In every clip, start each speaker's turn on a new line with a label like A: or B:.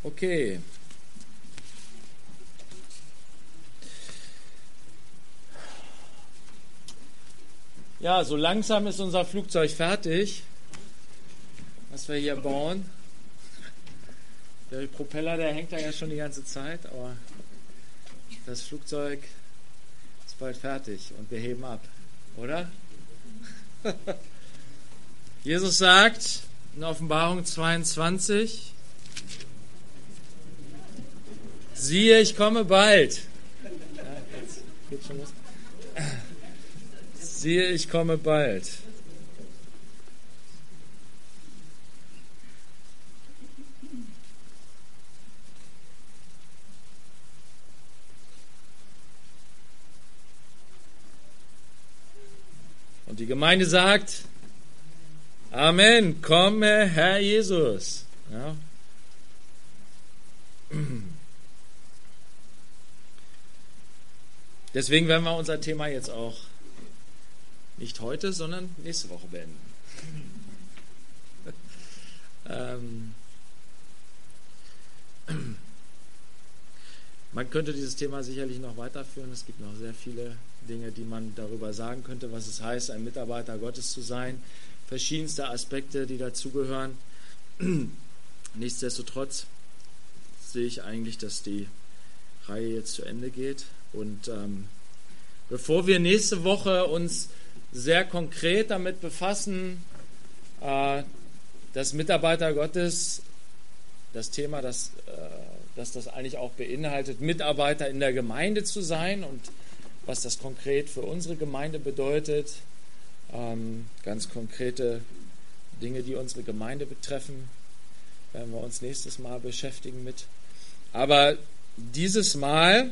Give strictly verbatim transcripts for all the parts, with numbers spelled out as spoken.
A: Okay. Ja, so langsam ist unser Flugzeug fertig, was wir hier bauen. Der Propeller, der hängt da ja schon die ganze Zeit, aber das Flugzeug ist bald fertig und wir heben ab, oder? Jesus sagt in Offenbarung zweiundzwanzig, siehe, ich komme bald. Ja, jetzt geht's schon los. Siehe, ich komme bald. Und die Gemeinde sagt, Amen, komme Herr Jesus. Ja. Deswegen werden wir unser Thema jetzt auch nicht heute, sondern nächste Woche beenden. ähm, man könnte dieses Thema sicherlich noch weiterführen. Es gibt noch sehr viele Dinge, die man darüber sagen könnte, was es heißt, ein Mitarbeiter Gottes zu sein. Verschiedenste Aspekte, die dazugehören. Nichtsdestotrotz sehe ich eigentlich, dass die Reihe jetzt zu Ende geht. Und ähm, bevor wir nächste Woche uns sehr konkret damit befassen, äh, dass Mitarbeiter Gottes, das Thema, das, äh, dass das eigentlich auch beinhaltet, Mitarbeiter in der Gemeinde zu sein und was das konkret für unsere Gemeinde bedeutet, ähm, ganz konkrete Dinge, die unsere Gemeinde betreffen, werden wir uns nächstes Mal beschäftigen mit. Aber dieses Mal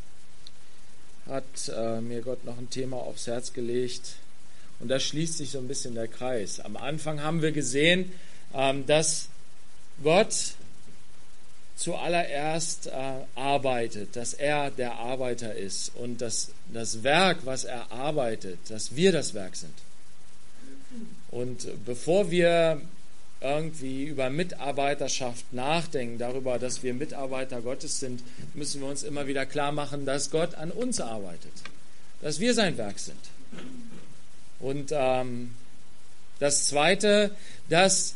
A: hat äh, mir Gott noch ein Thema aufs Herz gelegt und da schließt sich so ein bisschen der Kreis. Am Anfang haben wir gesehen, ähm, dass Gott zuallererst äh, arbeitet, dass er der Arbeiter ist und dass das Werk, was er arbeitet, dass wir das Werk sind. Und bevor wir irgendwie über Mitarbeiterschaft nachdenken, darüber, dass wir Mitarbeiter Gottes sind, müssen wir uns immer wieder klar machen, dass Gott an uns arbeitet, dass wir sein Werk sind. Und ähm, das Zweite, dass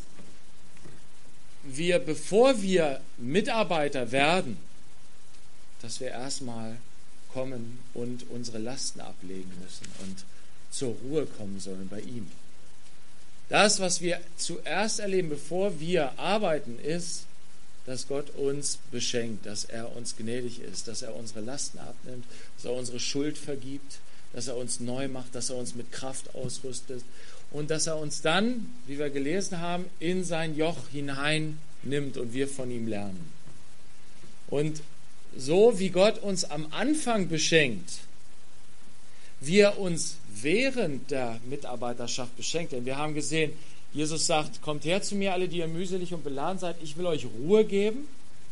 A: wir, bevor wir Mitarbeiter werden, dass wir erstmal kommen und unsere Lasten ablegen müssen und zur Ruhe kommen sollen bei ihm. Das, was wir zuerst erleben, bevor wir arbeiten, ist, dass Gott uns beschenkt, dass er uns gnädig ist, dass er unsere Lasten abnimmt, dass er unsere Schuld vergibt, dass er uns neu macht, dass er uns mit Kraft ausrüstet und dass er uns dann, wie wir gelesen haben, in sein Joch hinein nimmt und wir von ihm lernen. Und so wie Gott uns am Anfang beschenkt, wie er uns während der Mitarbeiterschaft beschenkt. Denn wir haben gesehen, Jesus sagt, kommt her zu mir, alle, die ihr mühselig und beladen seid, ich will euch Ruhe geben.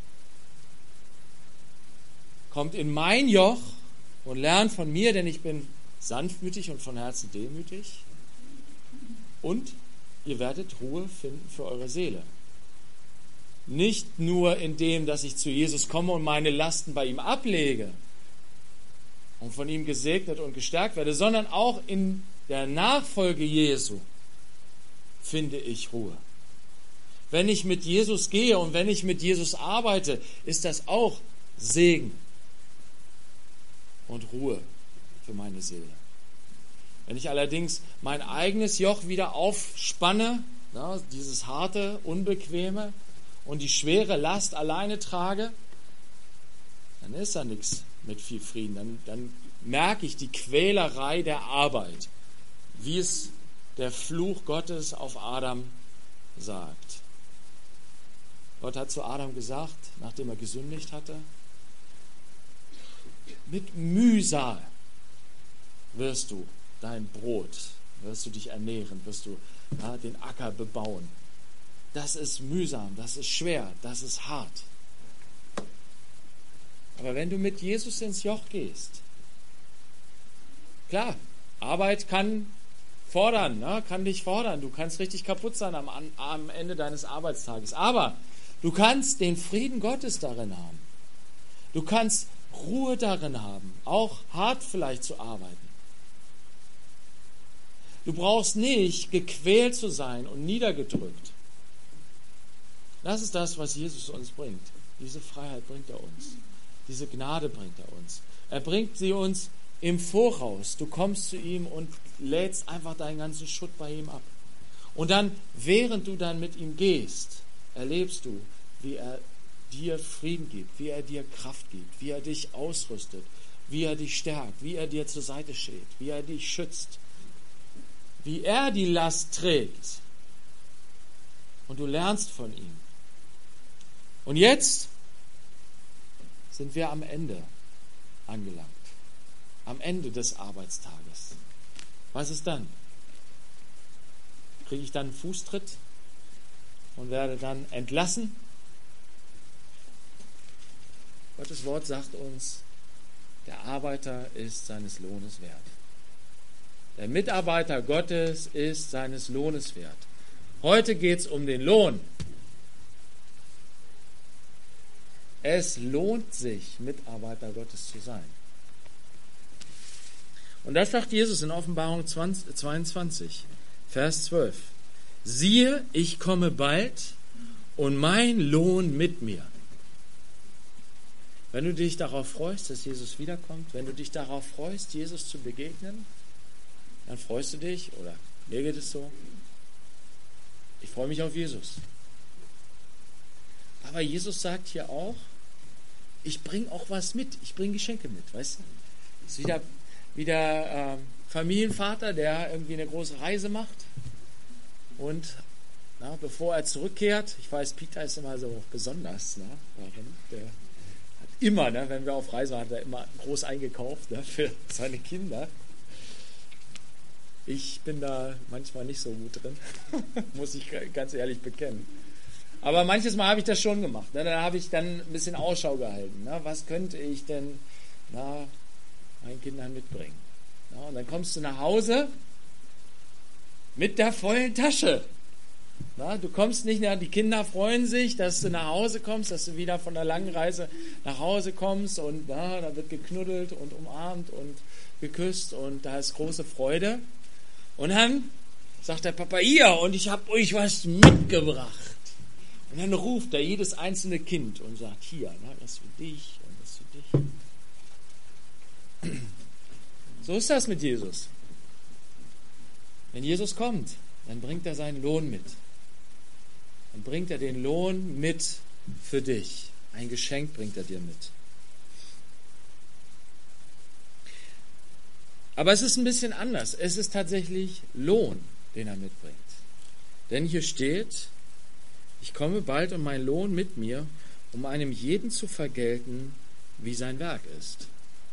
A: Kommt in mein Joch und lernt von mir, denn ich bin sanftmütig und von Herzen demütig. Und ihr werdet Ruhe finden für eure Seele. Nicht nur in dem, dass ich zu Jesus komme und meine Lasten bei ihm ablege und von ihm gesegnet und gestärkt werde, sondern auch in der Nachfolge Jesu finde ich Ruhe. Wenn ich mit Jesus gehe und wenn ich mit Jesus arbeite, ist das auch Segen und Ruhe für meine Seele. Wenn ich allerdings mein eigenes Joch wieder aufspanne, ja, dieses harte, unbequeme und die schwere Last alleine trage, dann ist da nichts mit viel Frieden. Dann, dann merke ich die Quälerei der Arbeit, wie es der Fluch Gottes auf Adam sagt. Gott hat zu Adam gesagt, nachdem er gesündigt hatte, mit Mühsal wirst du dein Brot, wirst du dich ernähren, wirst du ja, den Acker bebauen. Das ist mühsam, das ist schwer, das ist hart. Aber wenn du mit Jesus ins Joch gehst, klar, Arbeit kann fordern, ne? kann dich fordern. Du kannst richtig kaputt sein am, am Ende deines Arbeitstages. Aber Du kannst den Frieden Gottes darin haben. Du kannst Ruhe darin haben, auch hart vielleicht zu arbeiten. Du brauchst nicht gequält zu sein und niedergedrückt. Das ist das, was Jesus uns bringt. Diese Freiheit bringt er uns. Diese Gnade bringt er uns. Er bringt sie uns im Voraus. Du kommst zu ihm und lädst einfach deinen ganzen Schutt bei ihm ab. Und dann, während du dann mit ihm gehst, erlebst du, wie er dir Frieden gibt, wie er dir Kraft gibt, wie er dich ausrüstet, wie er dich stärkt, wie er dir zur Seite steht, wie er dich schützt, wie er die Last trägt. Und du lernst von ihm. Und jetzt sind wir am Ende angelangt. Am Ende des Arbeitstages. Was ist dann? Kriege ich dann einen Fußtritt und werde dann entlassen? Gottes Wort sagt uns, der Arbeiter ist seines Lohnes wert. Der Mitarbeiter Gottes ist seines Lohnes wert. Heute geht es um den Lohn. Es lohnt sich, Mitarbeiter Gottes zu sein. Und das sagt Jesus in Offenbarung zweiundzwanzig, Vers zwölf. Siehe, ich komme bald und mein Lohn mit mir. Wenn du dich darauf freust, dass Jesus wiederkommt, wenn du dich darauf freust, Jesus zu begegnen, dann freust du dich, oder mir geht es so, ich freue mich auf Jesus. Aber Jesus sagt hier auch, ich bringe auch was mit, ich bringe Geschenke mit, weißt du? Das ist wieder, wieder äh, Familienvater, der irgendwie eine große Reise macht und na, bevor er zurückkehrt, ich weiß, Peter ist immer so besonders, na, der hat immer, ne, wenn wir auf Reise waren, hat er immer groß eingekauft, ne, für seine Kinder. Ich bin da manchmal nicht so gut drin, muss ich ganz ehrlich bekennen. Aber manches Mal habe ich das schon gemacht. Ne? Da habe ich dann ein bisschen Ausschau gehalten. Ne? Was könnte ich denn na, meinen Kindern mitbringen? Na, und dann kommst du nach Hause mit der vollen Tasche. Na, du kommst nicht nach, die Kinder freuen sich, dass du nach Hause kommst, dass du wieder von der langen Reise nach Hause kommst und na, da wird geknuddelt und umarmt und geküsst und da ist große Freude. Und dann sagt der Papa, ihr, und ich habe euch was mitgebracht. Und dann ruft er jedes einzelne Kind und sagt, hier, na, das für dich und das für dich. So ist das mit Jesus. Wenn Jesus kommt, dann bringt er seinen Lohn mit. Dann bringt er den Lohn mit für dich. Ein Geschenk bringt er dir mit. Aber es ist ein bisschen anders. Es ist tatsächlich Lohn, den er mitbringt. Denn hier steht, ich komme bald und mein Lohn mit mir, um einem jeden zu vergelten, wie sein Werk ist.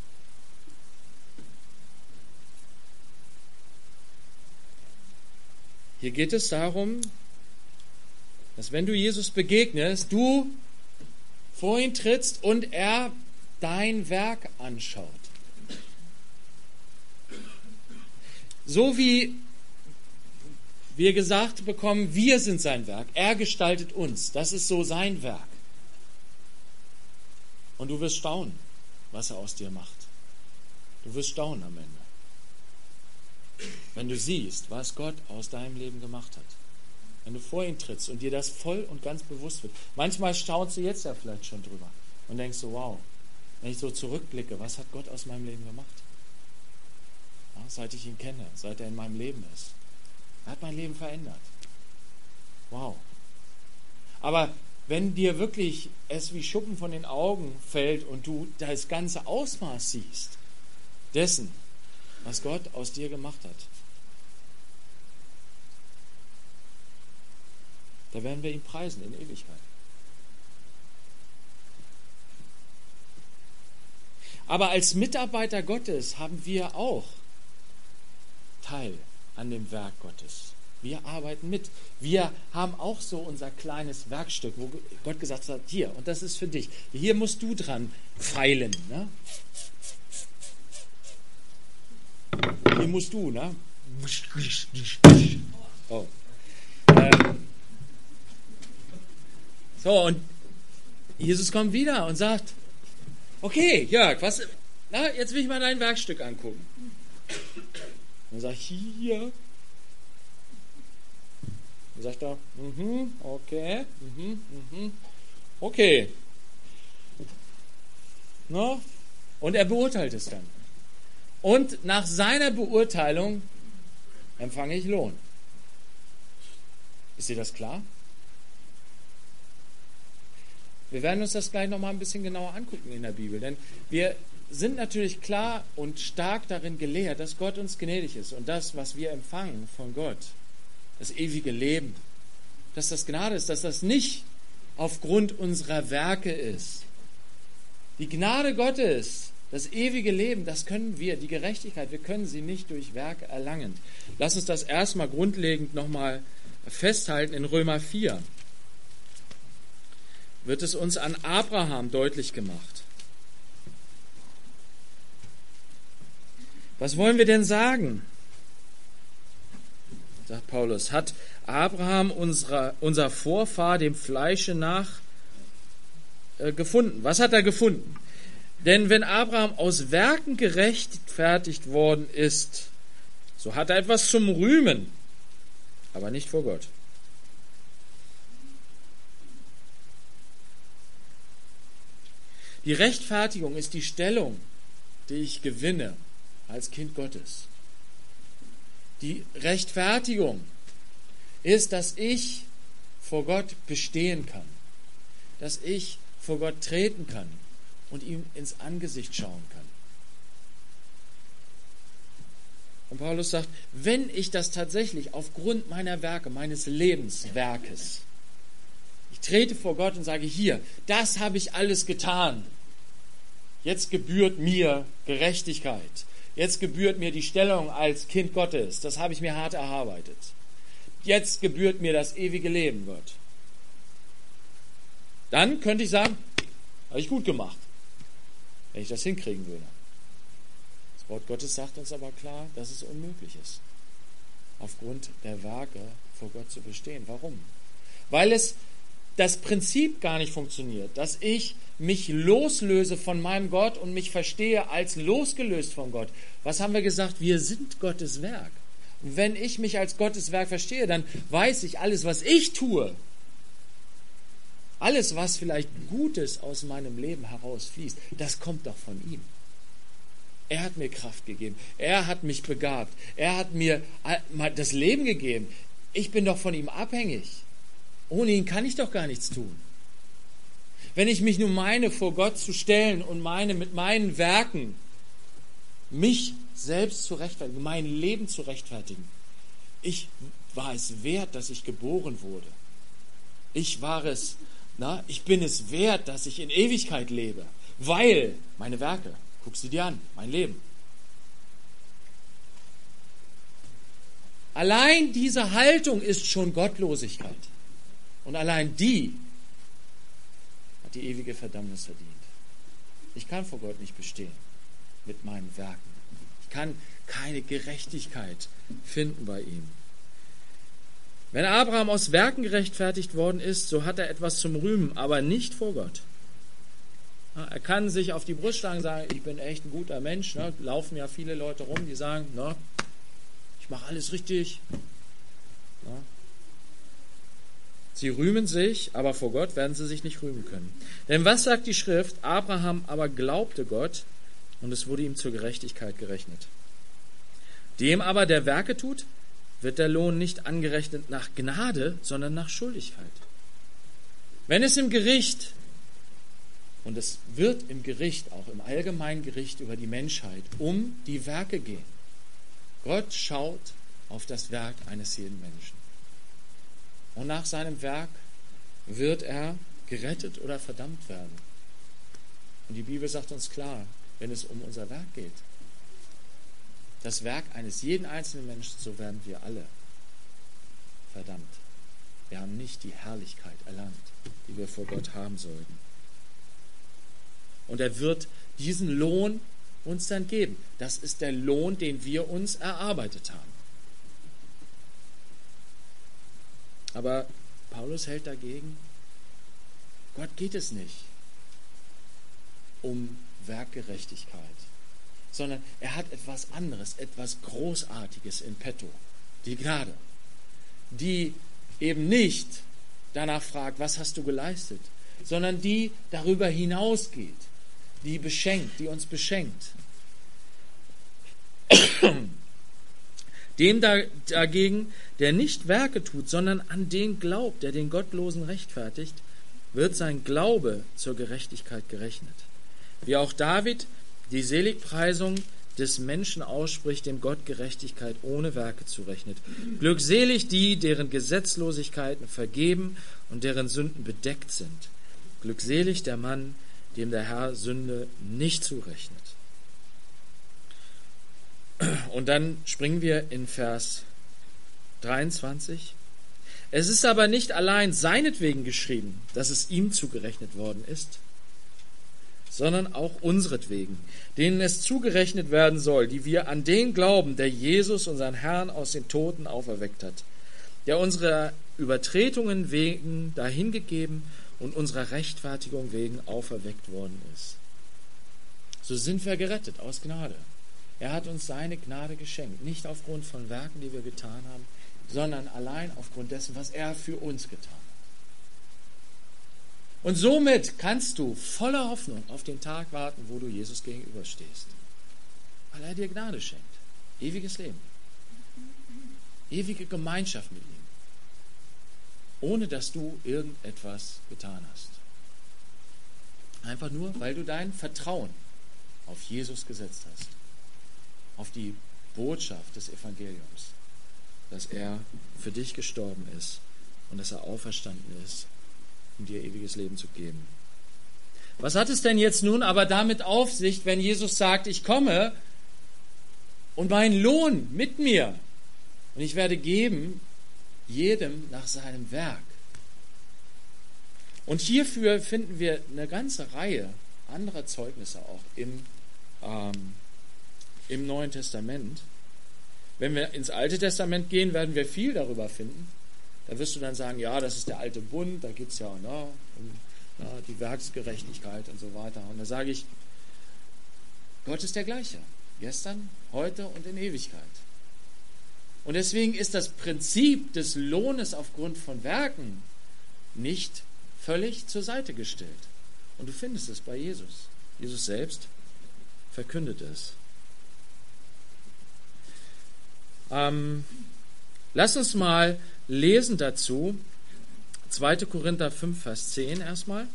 A: Hier geht es darum, dass wenn du Jesus begegnest, du vor ihn trittst und er dein Werk anschaut. So wie wir gesagt bekommen, wir sind sein Werk. Er gestaltet uns. Das ist so sein Werk. Und du wirst staunen, was er aus dir macht. Du wirst staunen am Ende. Wenn du siehst, was Gott aus deinem Leben gemacht hat. Wenn du vor ihn trittst und dir das voll und ganz bewusst wird. Manchmal staunst du jetzt ja vielleicht schon drüber und denkst so, wow, wenn ich so zurückblicke, was hat Gott aus meinem Leben gemacht? Ja, seit ich ihn kenne, seit er in meinem Leben ist. Er hat mein Leben verändert. Wow. Aber wenn dir wirklich es wie Schuppen von den Augen fällt und du das ganze Ausmaß siehst, dessen, was Gott aus dir gemacht hat, da werden wir ihn preisen in Ewigkeit. Aber als Mitarbeiter Gottes haben wir auch Teil an dem Werk Gottes. Wir arbeiten mit. Wir haben auch so unser kleines Werkstück, wo Gott gesagt hat, hier, und das ist für dich. Hier musst du dran feilen. Ne? Hier musst du, ne? Oh. Ähm. So, und Jesus kommt wieder und sagt, okay, Jörg, was, na, jetzt will ich mal dein Werkstück angucken. Und sagt, hier. Und sagt er, mhm, okay, mhm, mhm, okay. No? Und er beurteilt es dann. Und nach seiner Beurteilung empfange ich Lohn. Ist dir das klar? Wir werden uns das gleich nochmal ein bisschen genauer angucken in der Bibel, denn wir sind natürlich klar und stark darin gelehrt, dass Gott uns gnädig ist und das, was wir empfangen von Gott, das ewige Leben, dass das Gnade ist, dass das nicht aufgrund unserer Werke ist. Die Gnade Gottes, das ewige Leben, das können wir, die Gerechtigkeit, wir können sie nicht durch Werke erlangen. Lass uns das erstmal grundlegend nochmal festhalten in Römer vier. Wird es uns an Abraham deutlich gemacht. Was wollen wir denn sagen? Sagt Paulus, hat Abraham unserer, unser Vorfahr dem Fleische nach äh, gefunden? Was hat er gefunden? Denn wenn Abraham aus Werken gerechtfertigt worden ist, so hat er etwas zum Rühmen, aber nicht vor Gott. Die Rechtfertigung ist die Stellung, die ich gewinne als Kind Gottes. Die Rechtfertigung ist, dass ich vor Gott bestehen kann, dass ich vor Gott treten kann und ihm ins Angesicht schauen kann. Und Paulus sagt, wenn ich das tatsächlich aufgrund meiner Werke, meines Lebenswerkes, ich trete vor Gott und sage, hier, das habe ich alles getan. Jetzt gebührt mir Gerechtigkeit. Jetzt gebührt mir die Stellung als Kind Gottes. Das habe ich mir hart erarbeitet. Jetzt gebührt mir das ewige Leben, Gott. Dann könnte ich sagen, habe ich gut gemacht, wenn ich das hinkriegen würde. Das Wort Gottes sagt uns aber klar, dass es unmöglich ist, aufgrund der Werke vor Gott zu bestehen. Warum? Weil es das Prinzip gar nicht funktioniert, dass ich mich loslöse von meinem Gott und mich verstehe als losgelöst von Gott. Was haben wir gesagt? Wir sind Gottes Werk. Und wenn ich mich als Gottes Werk verstehe, dann weiß ich, alles, was ich tue, alles, was vielleicht Gutes aus meinem Leben herausfließt, das kommt doch von ihm. Er hat mir Kraft gegeben. Er hat mich begabt. Er hat mir das Leben gegeben. Ich bin doch von ihm abhängig. Ohne ihn kann ich doch gar nichts tun. Wenn ich mich nur meine, vor Gott zu stellen und meine mit meinen Werken mich selbst zu rechtfertigen, mein Leben zu rechtfertigen. Ich war es wert, dass ich geboren wurde. Ich war es, na, ich bin es wert, dass ich in Ewigkeit lebe, weil meine Werke, guck sie dir an, mein Leben. Allein diese Haltung ist schon Gottlosigkeit. Und allein die hat die ewige Verdammnis verdient. Ich kann vor Gott nicht bestehen mit meinen Werken. Ich kann keine Gerechtigkeit finden bei ihm. Wenn Abraham aus Werken gerechtfertigt worden ist, so hat er etwas zum Rühmen, aber nicht vor Gott. Er kann sich auf die Brust schlagen und sagen, ich bin echt ein guter Mensch. Ne? Laufen ja viele Leute rum, die sagen, ne? Ich mache alles richtig. Ne? Sie rühmen sich, aber vor Gott werden sie sich nicht rühmen können. Denn was sagt die Schrift? Abraham aber glaubte Gott und es wurde ihm zur Gerechtigkeit gerechnet. Dem aber, der Werke tut, wird der Lohn nicht angerechnet nach Gnade, sondern nach Schuldigkeit. Wenn es im Gericht, und es wird im Gericht, auch im allgemeinen Gericht über die Menschheit, um die Werke gehen. Gott schaut auf das Werk eines jeden Menschen. Und nach seinem Werk wird er gerettet oder verdammt werden. Und die Bibel sagt uns klar, wenn es um unser Werk geht, das Werk eines jeden einzelnen Menschen, so werden wir alle verdammt. Wir haben nicht die Herrlichkeit erlangt, die wir vor Gott haben sollten. Und er wird diesen Lohn uns dann geben. Das ist der Lohn, den wir uns erarbeitet haben. Aber Paulus hält dagegen, Gott geht es nicht um Werkgerechtigkeit, sondern er hat etwas anderes, etwas Großartiges in petto. Die Gnade, die eben nicht danach fragt, was hast du geleistet, sondern die darüber hinausgeht, die beschenkt, die uns beschenkt. Dem dagegen, der nicht Werke tut, sondern an den glaubt, der den Gottlosen rechtfertigt, wird sein Glaube zur Gerechtigkeit gerechnet. Wie auch David die Seligpreisung des Menschen ausspricht, dem Gott Gerechtigkeit ohne Werke zurechnet. Glückselig die, deren Gesetzlosigkeiten vergeben und deren Sünden bedeckt sind. Glückselig der Mann, dem der Herr Sünde nicht zurechnet. Und dann springen wir in Vers dreiundzwanzig. Es ist aber nicht allein seinetwegen geschrieben, dass es ihm zugerechnet worden ist, sondern auch unseretwegen, denen es zugerechnet werden soll, die wir an den glauben, der Jesus, unseren Herrn, aus den Toten auferweckt hat, der unserer Übertretungen wegen dahingegeben und unserer Rechtfertigung wegen auferweckt worden ist. So sind wir gerettet aus Gnade. Er hat uns seine Gnade geschenkt, nicht aufgrund von Werken, die wir getan haben, sondern allein aufgrund dessen, was er für uns getan hat. Und somit kannst du voller Hoffnung auf den Tag warten, wo du Jesus gegenüberstehst. Weil er dir Gnade schenkt. Ewiges Leben. Ewige Gemeinschaft mit ihm. Ohne dass du irgendetwas getan hast. Einfach nur, weil du dein Vertrauen auf Jesus gesetzt hast. Auf die Botschaft des Evangeliums. Dass er für dich gestorben ist und dass er auferstanden ist, um dir ewiges Leben zu geben. Was hat es denn jetzt nun aber damit auf sich, wenn Jesus sagt, ich komme und mein Lohn mit mir und ich werde geben jedem nach seinem Werk. Und hierfür finden wir eine ganze Reihe anderer Zeugnisse auch im, ähm, im Neuen Testament. Wenn wir ins Alte Testament gehen, werden wir viel darüber finden. Da wirst du dann sagen, ja, das ist der alte Bund, da geht es ja ne, um ja, die Werksgerechtigkeit und so weiter. Und da sage ich, Gott ist der gleiche. Gestern, heute und in Ewigkeit. Und deswegen ist das Prinzip des Lohnes aufgrund von Werken nicht völlig zur Seite gestellt. Und du findest es bei Jesus. Jesus selbst verkündet es. Ähm, lass uns mal lesen dazu zweiter Korinther fünf, Vers zehn erstmal.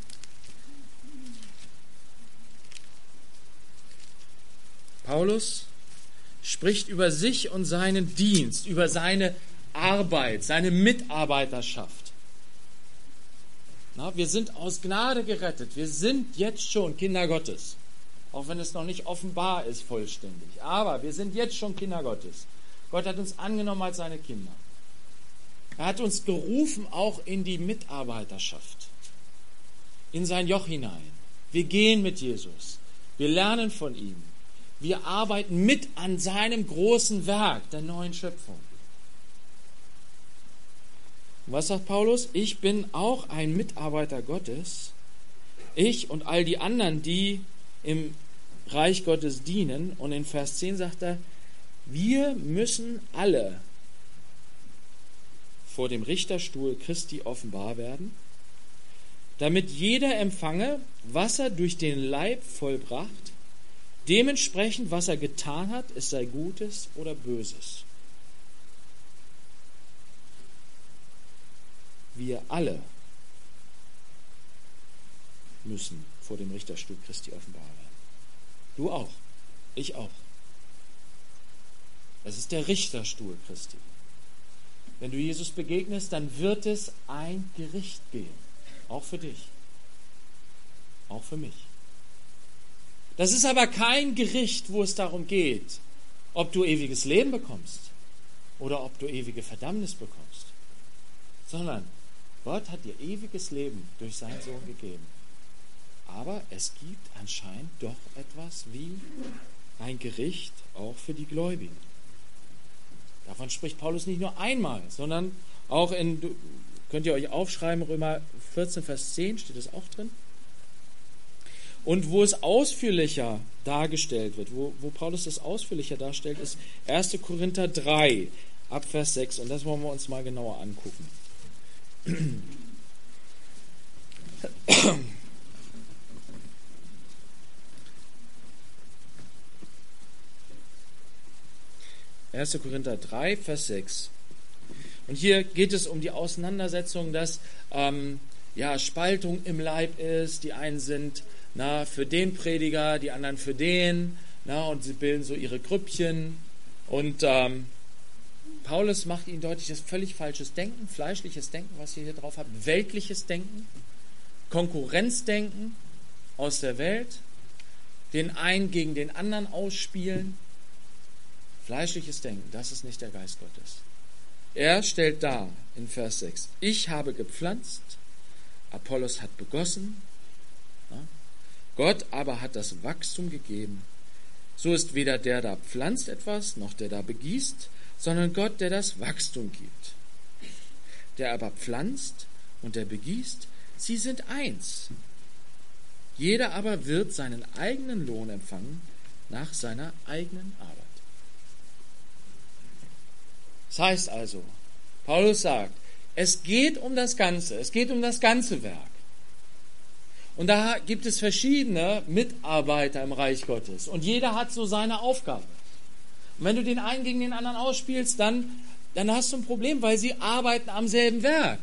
A: Paulus spricht über sich und seinen Dienst, über seine Arbeit, seine Mitarbeiterschaft. Na, wir sind aus Gnade gerettet. Wir sind jetzt schon Kinder Gottes. Auch wenn es noch nicht offenbar ist vollständig. Aber wir sind jetzt schon Kinder Gottes. Gott hat uns angenommen als seine Kinder. Er hat uns gerufen auch in die Mitarbeiterschaft. In sein Joch hinein. Wir gehen mit Jesus. Wir lernen von ihm. Wir arbeiten mit an seinem großen Werk der neuen Schöpfung. Und was sagt Paulus? Ich bin auch ein Mitarbeiter Gottes. Ich und all die anderen, die im Reich Gottes dienen. Und in Vers zehn sagt er, wir müssen alle vor dem Richterstuhl Christi offenbar werden, damit jeder empfange, was er durch den Leib vollbracht, dementsprechend, was er getan hat, es sei Gutes oder Böses. Wir alle müssen vor dem Richterstuhl Christi offenbar werden. Du auch, ich auch. Das ist der Richterstuhl Christi. Wenn du Jesus begegnest, dann wird es ein Gericht geben. Auch für dich. Auch für mich. Das ist aber kein Gericht, wo es darum geht, ob du ewiges Leben bekommst oder ob du ewige Verdammnis bekommst. Sondern Gott hat dir ewiges Leben durch seinen Sohn gegeben. Aber es gibt anscheinend doch etwas wie ein Gericht auch für die Gläubigen. Davon spricht Paulus nicht nur einmal, sondern auch in Könnt ihr euch aufschreiben, Römer vierzehn, Vers zehn, steht das auch drin. Und wo es ausführlicher dargestellt wird, wo, wo Paulus das ausführlicher darstellt, ist erster Korinther drei, ab Vers sechs. Und das wollen wir uns mal genauer angucken. erster Korinther drei, Vers sechs. Und hier geht es um die Auseinandersetzung, dass ähm, ja, Spaltung im Leib ist. Die einen sind na, für den Prediger, die anderen für den. Na, und sie bilden so ihre Grüppchen. Und ähm, Paulus macht ihnen deutlich, das ist völlig falsches Denken, fleischliches Denken, was ihr hier drauf habt, weltliches Denken, Konkurrenzdenken aus der Welt, den einen gegen den anderen ausspielen. Fleischliches Denken, das ist nicht der Geist Gottes. Er stellt dar in Vers sechs, ich habe gepflanzt, Apollos hat begossen, ja, Gott aber hat das Wachstum gegeben. So ist weder der da pflanzt etwas, noch der da begießt, sondern Gott, der das Wachstum gibt. Der aber pflanzt und der begießt, sie sind eins. Jeder aber wird seinen eigenen Lohn empfangen nach seiner eigenen Arbeit. Das heißt also, Paulus sagt, es geht um das Ganze, es geht um das ganze Werk. Und da gibt es verschiedene Mitarbeiter im Reich Gottes. Und jeder hat so seine Aufgabe. Und wenn du den einen gegen den anderen ausspielst, dann, dann hast du ein Problem, weil sie arbeiten am selben Werk.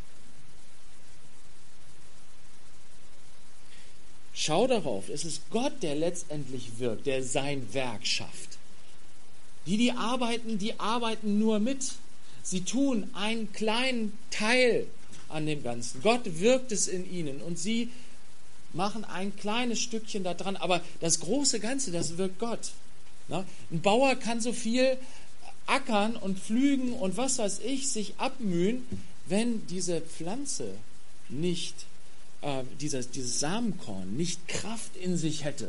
A: Schau darauf, es ist Gott, der letztendlich wirkt, der sein Werk schafft. Die, die arbeiten, die arbeiten nur mit. Sie tun einen kleinen Teil an dem Ganzen. Gott wirkt es in ihnen und sie machen ein kleines Stückchen da dran. Aber das große Ganze, das wirkt Gott. Na, ein Bauer kann so viel ackern und pflügen und was weiß ich, sich abmühen, wenn diese Pflanze nicht, äh, dieses, dieses Samenkorn nicht Kraft in sich hätte.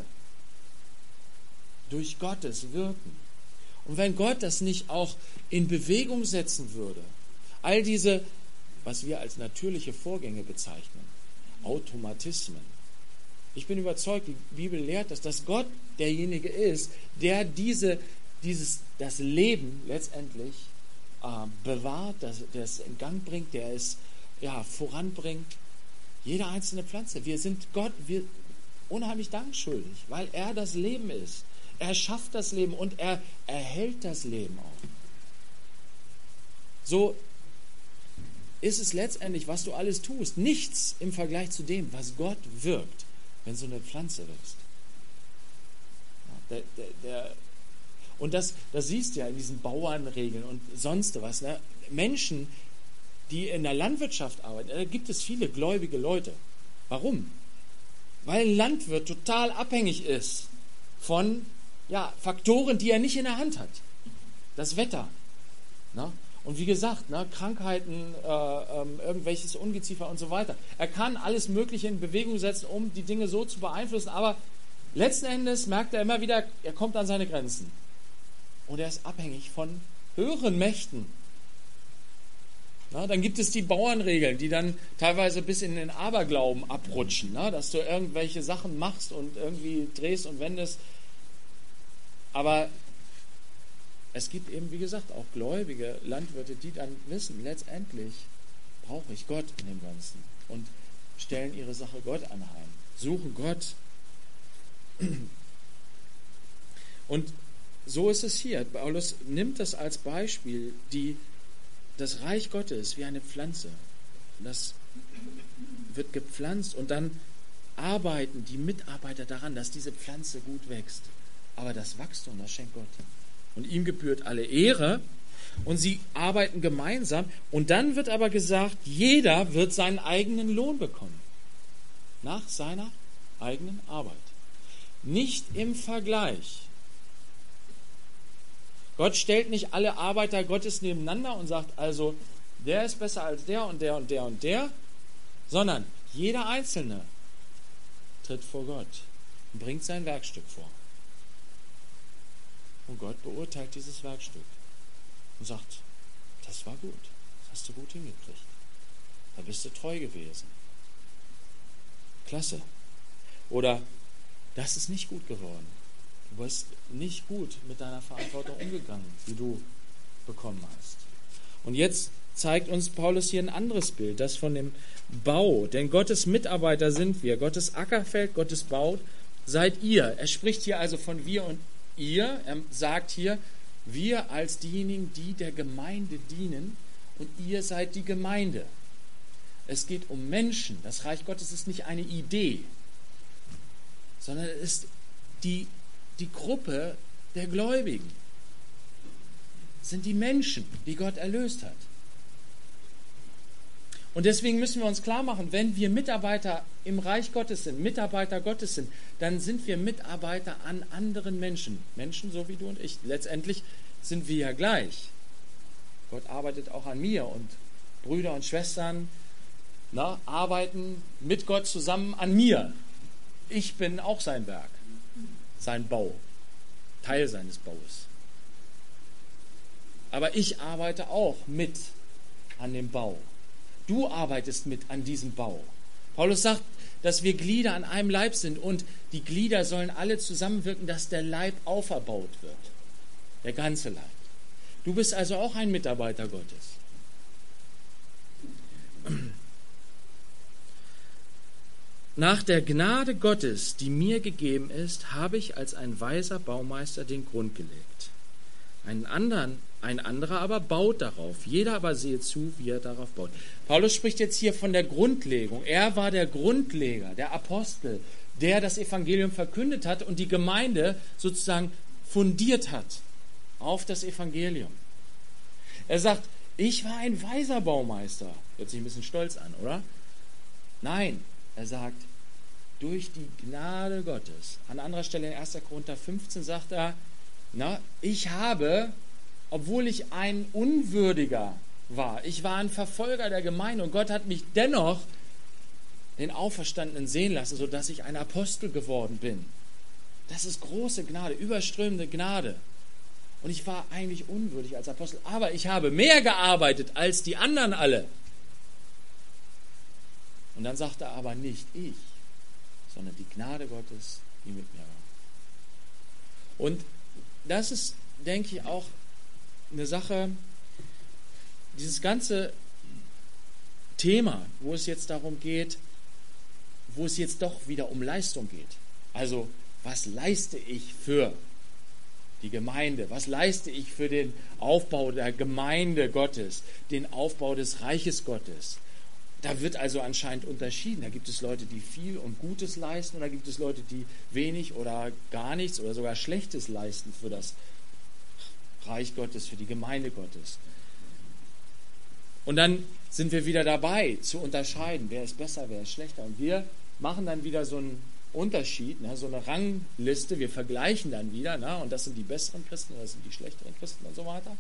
A: Durch Gottes Wirken. Und wenn Gott das nicht auch in Bewegung setzen würde, all diese, was wir als natürliche Vorgänge bezeichnen, Automatismen. Ich bin überzeugt, die Bibel lehrt das, dass Gott derjenige ist, der diese, dieses, das Leben letztendlich äh, bewahrt, dass, der es in Gang bringt, der es ja, voranbringt. Jede einzelne Pflanze. Wir sind Gott wir unheimlich dankschuldig, weil er das Leben ist. Er schafft das Leben und er erhält das Leben auch. So ist es letztendlich, was du alles tust, nichts im Vergleich zu dem, was Gott wirkt, wenn so eine Pflanze wächst. Der, der, der, und das, das siehst du ja in diesen Bauernregeln und sonst was. Ne? Menschen, die in der Landwirtschaft arbeiten, da gibt es viele gläubige Leute. Warum? Weil ein Landwirt total abhängig ist von ja, Faktoren, die er nicht in der Hand hat. Das Wetter. Ne? Und wie gesagt, ne, Krankheiten, äh, ähm, irgendwelches Ungeziefer und so weiter. Er kann alles Mögliche in Bewegung setzen, um die Dinge so zu beeinflussen, aber letzten Endes merkt er immer wieder, er kommt an seine Grenzen. Und er ist abhängig von höheren Mächten. Na, dann gibt es die Bauernregeln, die dann teilweise bis in den Aberglauben abrutschen, ne? Dass du irgendwelche Sachen machst und irgendwie drehst und wendest. Aber es gibt eben, wie gesagt, auch gläubige Landwirte, die dann wissen, letztendlich brauche ich Gott in dem Ganzen und stellen ihre Sache Gott anheim, suchen Gott. Und so ist es hier. Paulus nimmt das als Beispiel, die, das Reich Gottes wie eine Pflanze. Das wird gepflanzt und dann arbeiten die Mitarbeiter daran, dass diese Pflanze gut wächst. Aber das Wachstum, das schenkt Gott. Und ihm gebührt alle Ehre und sie arbeiten gemeinsam. Und dann wird aber gesagt, jeder wird seinen eigenen Lohn bekommen. Nach seiner eigenen Arbeit. Nicht im Vergleich. Gott stellt nicht alle Arbeiter Gottes nebeneinander und sagt also, der ist besser als der und der und der und der, sondern jeder Einzelne tritt vor Gott und bringt sein Werkstück vor. Und Gott beurteilt dieses Werkstück und sagt, das war gut, das hast du gut hingekriegt. Da bist du treu gewesen. Klasse. Oder das ist nicht gut geworden. Du bist nicht gut mit deiner Verantwortung umgegangen, die du bekommen hast. Und jetzt zeigt uns Paulus hier ein anderes Bild, das von dem Bau. Denn Gottes Mitarbeiter sind wir. Gottes Ackerfeld, Gottes Bau seid ihr. Er spricht hier also von wir und ihr. Er sagt hier, wir als diejenigen, die der Gemeinde dienen, und ihr seid die Gemeinde. Es geht um Menschen. Das Reich Gottes ist nicht eine Idee, sondern es ist die, die Gruppe der Gläubigen. Es sind die Menschen, die Gott erlöst hat. Und deswegen müssen wir uns klar machen, wenn wir Mitarbeiter im Reich Gottes sind, Mitarbeiter Gottes sind, dann sind wir Mitarbeiter an anderen Menschen. Menschen so wie du und ich. Letztendlich sind wir ja gleich. Gott arbeitet auch an mir und Brüder und Schwestern na, arbeiten mit Gott zusammen an mir. Ich bin auch sein Werk, sein Bau, Teil seines Baues. Aber ich arbeite auch mit an dem Bau. Du arbeitest mit an diesem Bau. Paulus sagt, dass wir Glieder an einem Leib sind und die Glieder sollen alle zusammenwirken, dass der Leib auferbaut wird. Der ganze Leib. Du bist also auch ein Mitarbeiter Gottes. Nach der Gnade Gottes, die mir gegeben ist, habe ich als ein weiser Baumeister den Grund gelegt. Einen anderen, ein anderer aber baut darauf. Jeder aber sehe zu, wie er darauf baut. Paulus spricht jetzt hier von der Grundlegung. Er war der Grundleger, der Apostel, der das Evangelium verkündet hat und die Gemeinde sozusagen fundiert hat auf das Evangelium. Er sagt, ich war ein weiser Baumeister. Hört sich ein bisschen stolz an, oder? Nein, er sagt, durch die Gnade Gottes. An anderer Stelle in erster Korinther fünfzehn sagt er, na, ich habe, obwohl ich ein Unwürdiger war, ich war ein Verfolger der Gemeinde und Gott hat mich dennoch den Auferstandenen sehen lassen, sodass ich ein Apostel geworden bin. Das ist große Gnade, überströmende Gnade. Und ich war eigentlich unwürdig als Apostel, aber ich habe mehr gearbeitet als die anderen alle. Und dann sagt er aber nicht ich, sondern die Gnade Gottes, die mit mir war. Und das ist, denke ich, auch eine Sache, dieses ganze Thema, wo es jetzt darum geht, wo es jetzt doch wieder um Leistung geht. Also, was leiste ich für die Gemeinde? Was leiste ich für den Aufbau der Gemeinde Gottes, den Aufbau des Reiches Gottes? Da wird also anscheinend unterschieden. Da gibt es Leute, die viel und Gutes leisten, und da gibt es Leute, die wenig oder gar nichts oder sogar Schlechtes leisten für das Reich Gottes, für die Gemeinde Gottes. Und dann sind wir wieder dabei, zu unterscheiden, wer ist besser, wer ist schlechter. Und wir machen dann wieder so einen Unterschied, ne, so eine Rangliste. Wir vergleichen dann wieder, ne, und das sind die besseren Christen und das sind die schlechteren Christen und so weiter.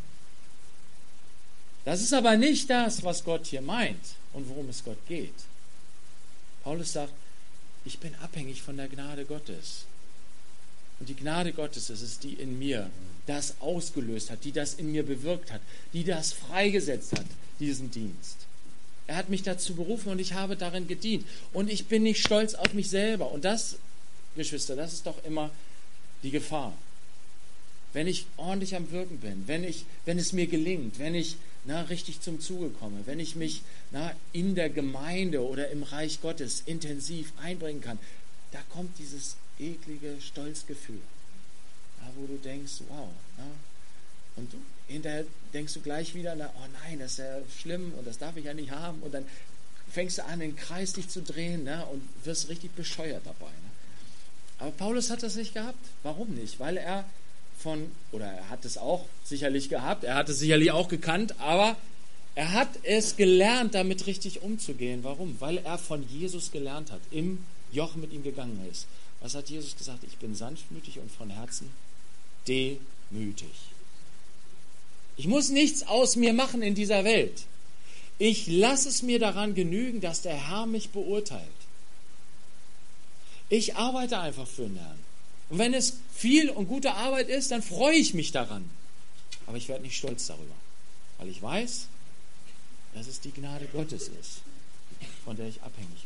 A: Das ist aber nicht das, was Gott hier meint und worum es Gott geht. Paulus sagt, ich bin abhängig von der Gnade Gottes. Und die Gnade Gottes ist es, die in mir das ausgelöst hat, die das in mir bewirkt hat, die das freigesetzt hat, diesen Dienst. Er hat mich dazu berufen und ich habe darin gedient. Und ich bin nicht stolz auf mich selber. Und das, Geschwister, das ist doch immer die Gefahr. Wenn ich ordentlich am Wirken bin, wenn, ich, wenn es mir gelingt, wenn ich na, richtig zum Zuge komme, wenn ich mich na, in der Gemeinde oder im Reich Gottes intensiv einbringen kann, da kommt dieses eklige Stolzgefühl, na, wo du denkst, wow, na, und hinterher denkst du gleich wieder, na, oh nein, das ist ja schlimm und das darf ich ja nicht haben, und dann fängst du an, den Kreis dich zu drehen, na, und wirst richtig bescheuert dabei. Ne? Aber Paulus hat das nicht gehabt. Warum nicht? Weil er von, oder er hat es auch sicherlich gehabt, er hat es sicherlich auch gekannt, aber er hat es gelernt, damit richtig umzugehen. Warum? Weil er von Jesus gelernt hat, im Joch mit ihm gegangen ist. Was hat Jesus gesagt? Ich bin sanftmütig und von Herzen demütig. Ich muss nichts aus mir machen in dieser Welt. Ich lasse es mir daran genügen, dass der Herr mich beurteilt. Ich arbeite einfach für den Herrn. Und wenn es viel und gute Arbeit ist, dann freue ich mich daran. Aber ich werde nicht stolz darüber. Weil ich weiß, dass es die Gnade Gottes ist, von der ich abhängig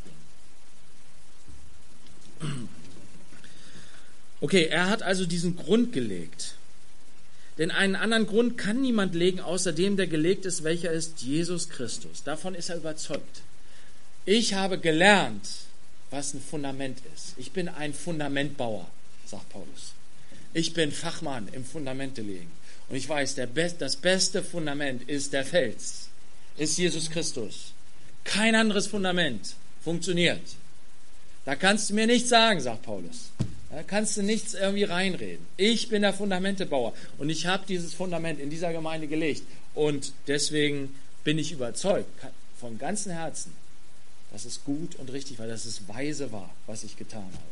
A: bin. Okay, er hat also diesen Grund gelegt. Denn einen anderen Grund kann niemand legen, außer dem, der gelegt ist, welcher ist Jesus Christus. Davon ist er überzeugt. Ich habe gelernt, was ein Fundament ist. Ich bin ein Fundamentbauer, sagt Paulus. Ich bin Fachmann im Fundamente legen. Und ich weiß, der Be- das beste Fundament ist der Fels, ist Jesus Christus. Kein anderes Fundament funktioniert. Da kannst du mir nichts sagen, sagt Paulus. Da kannst du nichts irgendwie reinreden. Ich bin der Fundamentebauer und ich habe dieses Fundament in dieser Gemeinde gelegt. Und deswegen bin ich überzeugt, von ganzem Herzen, dass es gut und richtig war, dass es weise war, was ich getan habe.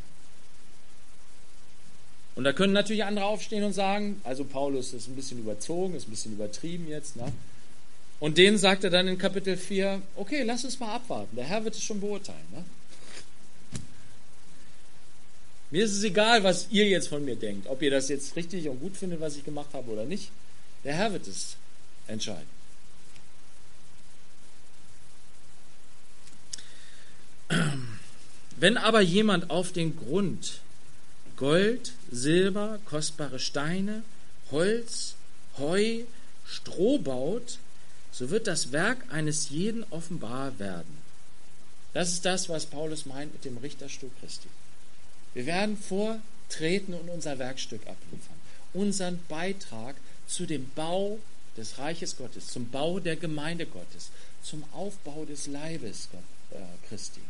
A: Und da können natürlich andere aufstehen und sagen, also Paulus ist ein bisschen überzogen, ist ein bisschen übertrieben jetzt. Ne? Und denen sagt er dann in Kapitel vier, okay, lass uns mal abwarten, der Herr wird es schon beurteilen. Ne? Mir ist es egal, was ihr jetzt von mir denkt, ob ihr das jetzt richtig und gut findet, was ich gemacht habe oder nicht. Der Herr wird es entscheiden. Wenn aber jemand auf den Grund Gold, Silber, kostbare Steine, Holz, Heu, Stroh baut, so wird das Werk eines jeden offenbar werden. Das ist das, was Paulus meint mit dem Richterstuhl Christi. Wir werden vortreten und unser Werkstück abliefern. Unseren Beitrag zu dem Bau des Reiches Gottes, zum Bau der Gemeinde Gottes, zum Aufbau des Leibes Christi.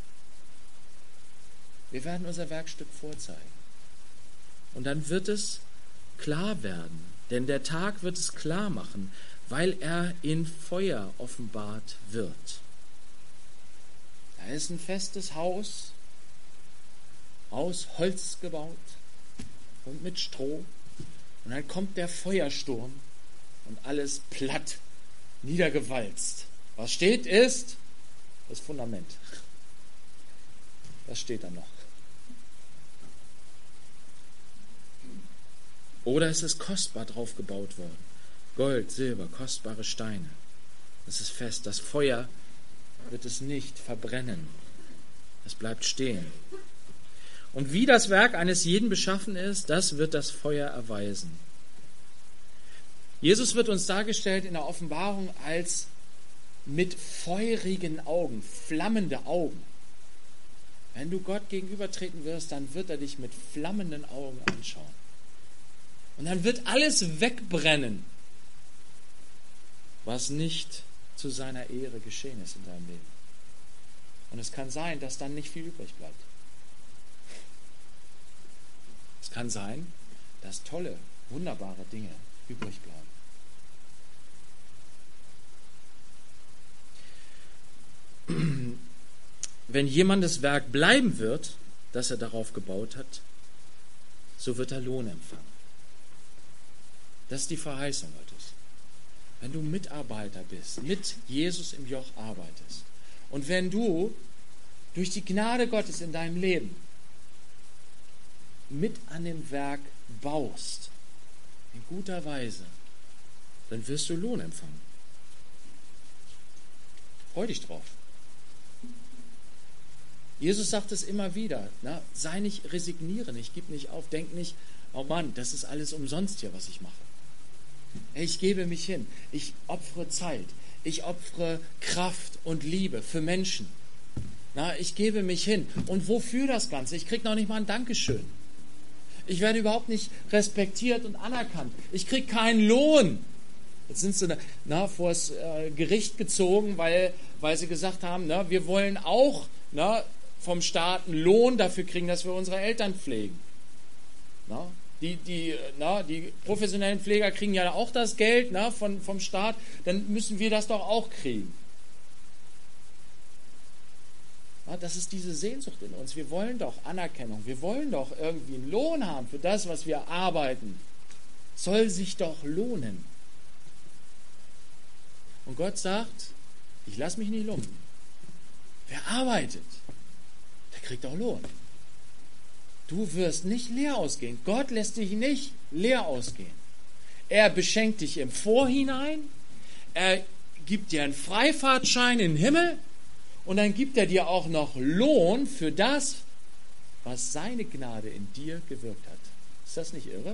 A: Wir werden unser Werkstück vorzeigen. Und dann wird es klar werden, denn der Tag wird es klar machen, weil er in Feuer offenbart wird. Da ist ein festes Haus, aus Holz gebaut und mit Stroh. Und dann kommt der Feuersturm und alles platt, niedergewalzt. Was steht ist das Fundament. Das steht dann noch. Oder es ist kostbar drauf gebaut worden. Gold, Silber, kostbare Steine. Es ist fest. Das Feuer wird es nicht verbrennen. Es bleibt stehen. Und wie das Werk eines jeden beschaffen ist, das wird das Feuer erweisen. Jesus wird uns dargestellt in der Offenbarung als mit feurigen Augen, flammende Augen. Wenn du Gott gegenübertreten wirst, dann wird er dich mit flammenden Augen anschauen. Und dann wird alles wegbrennen, was nicht zu seiner Ehre geschehen ist in deinem Leben. Und es kann sein, dass dann nicht viel übrig bleibt. Es kann sein, dass tolle, wunderbare Dinge übrig bleiben. Wenn jemandes Werk bleiben wird, das er darauf gebaut hat, so wird er Lohn empfangen. Das ist die Verheißung Gottes. Wenn du Mitarbeiter bist, mit Jesus im Joch arbeitest und wenn du durch die Gnade Gottes in deinem Leben mit an dem Werk baust, in guter Weise, dann wirst du Lohn empfangen. Freu dich drauf. Jesus sagt es immer wieder, na, sei nicht resignieren, ich gebe nicht auf, denk nicht, oh Mann, das ist alles umsonst hier, was ich mache. Ich gebe mich hin, ich opfere Zeit, ich opfere Kraft und Liebe für Menschen. Na, ich gebe mich hin. Und wofür das Ganze? Ich kriege noch nicht mal ein Dankeschön. Ich werde überhaupt nicht respektiert und anerkannt. Ich kriege keinen Lohn. Jetzt sind sie na, vor das äh, Gericht gezogen, weil, weil sie gesagt haben, na, wir wollen auch na, vom Staat einen Lohn dafür kriegen, dass wir unsere Eltern pflegen. Na, die, die, na, die professionellen Pfleger kriegen ja auch das Geld na, von, vom Staat, dann müssen wir das doch auch kriegen. Na, das ist diese Sehnsucht in uns. Wir wollen doch Anerkennung, wir wollen doch irgendwie einen Lohn haben für das, was wir arbeiten. Soll sich doch lohnen. Und Gott sagt, ich lasse mich nicht lumpen. Wer arbeitet, der kriegt auch Lohn. Du wirst nicht leer ausgehen. Gott lässt dich nicht leer ausgehen. Er beschenkt dich im Vorhinein. Er gibt dir einen Freifahrtschein in den Himmel und dann gibt er dir auch noch Lohn für das, was seine Gnade in dir gewirkt hat. Ist das nicht irre?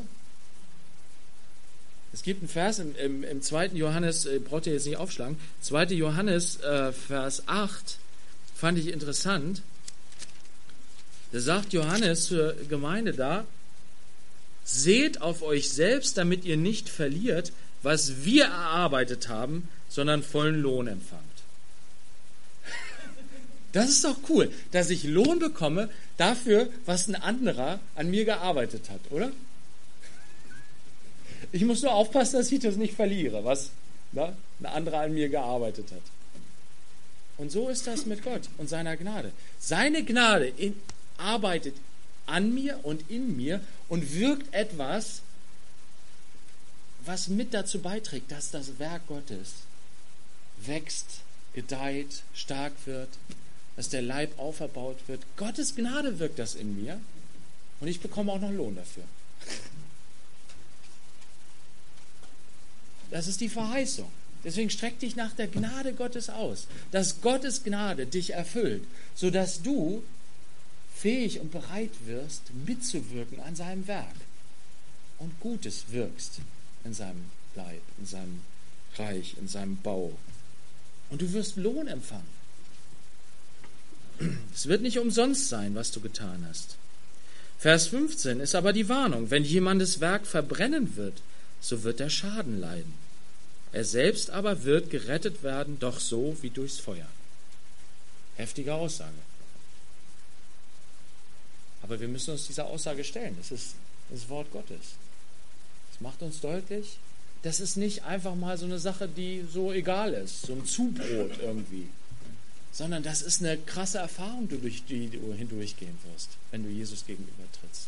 A: Es gibt einen Vers im, im, im zweiten Johannes, äh, braucht ihr jetzt nicht aufschlagen, zweiter Johannes, äh, Vers acht, fand ich interessant. Da sagt Johannes zur Gemeinde da, seht auf euch selbst, damit ihr nicht verliert, was wir erarbeitet haben, sondern vollen Lohn empfangt. Das ist doch cool, dass ich Lohn bekomme dafür, was ein anderer an mir gearbeitet hat, oder? Ich muss nur aufpassen, dass ich das nicht verliere, was na, ein anderer an mir gearbeitet hat. Und so ist das mit Gott und seiner Gnade. Seine Gnade in, arbeitet an mir und in mir und wirkt etwas, was mit dazu beiträgt, dass das Werk Gottes wächst, gedeiht, stark wird, dass der Leib auferbaut wird. Gottes Gnade wirkt das in mir und ich bekomme auch noch Lohn dafür. Das ist die Verheißung. Deswegen streck dich nach der Gnade Gottes aus, dass Gottes Gnade dich erfüllt, sodass du fähig und bereit wirst, mitzuwirken an seinem Werk und Gutes wirkst in seinem Leib, in seinem Reich, in seinem Bau. Und du wirst Lohn empfangen. Es wird nicht umsonst sein, was du getan hast. Vers fünfzehn ist aber die Warnung: Wenn jemandes Werk verbrennen wird, so wird er Schaden leiden. Er selbst aber wird gerettet werden, doch so wie durchs Feuer. Heftige Aussage. Aber wir müssen uns dieser Aussage stellen. Das ist das Wort Gottes. Das macht uns deutlich, das ist nicht einfach mal so eine Sache, die so egal ist, so ein Zubrot irgendwie, sondern das ist eine krasse Erfahrung, durch die du hindurchgehen wirst, wenn du Jesus gegenüber trittst.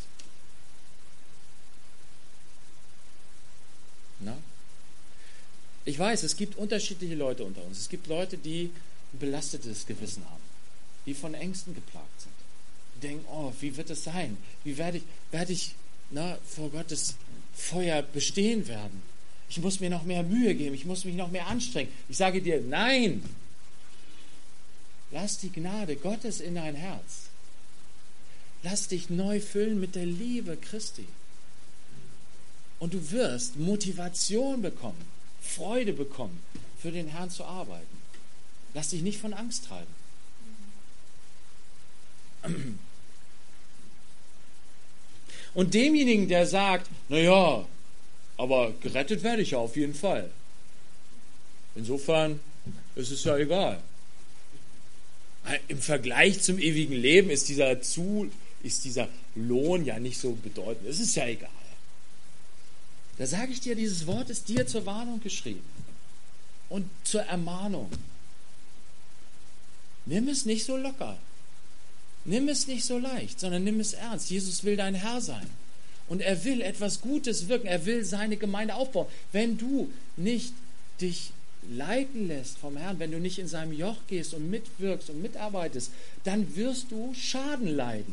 A: Na? Ich weiß, es gibt unterschiedliche Leute unter uns. Es gibt Leute, die ein belastetes Gewissen haben, die von Ängsten geplagt sind. Die denken, oh, wie wird es sein? Wie werde ich, werde ich na, vor Gottes Feuer bestehen werden? Ich muss mir noch mehr Mühe geben, ich muss mich noch mehr anstrengen. Ich sage dir, nein! Lass die Gnade Gottes in dein Herz. Lass dich neu füllen mit der Liebe Christi. Und du wirst Motivation bekommen, Freude bekommen, für den Herrn zu arbeiten. Lass dich nicht von Angst treiben. Und demjenigen, der sagt, naja, aber gerettet werde ich ja auf jeden Fall. Insofern ist es ja egal. Im Vergleich zum ewigen Leben ist dieser, Zu, ist dieser Lohn ja nicht so bedeutend. Es ist ja egal. Da sage ich dir, dieses Wort ist dir zur Warnung geschrieben und zur Ermahnung. Nimm es nicht so locker. Nimm es nicht so leicht, sondern nimm es ernst. Jesus will dein Herr sein. Und er will etwas Gutes wirken. Er will seine Gemeinde aufbauen. Wenn du nicht dich leiten lässt vom Herrn, wenn du nicht in seinem Joch gehst und mitwirkst und mitarbeitest, dann wirst du Schaden leiden.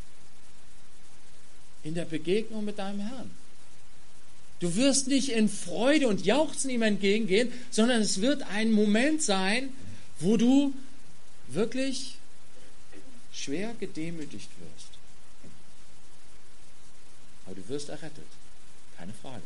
A: In der Begegnung mit deinem Herrn. Du wirst nicht in Freude und Jauchzen ihm entgegengehen, sondern es wird ein Moment sein, wo du wirklich schwer gedemütigt wirst. Aber du wirst errettet. Keine Frage.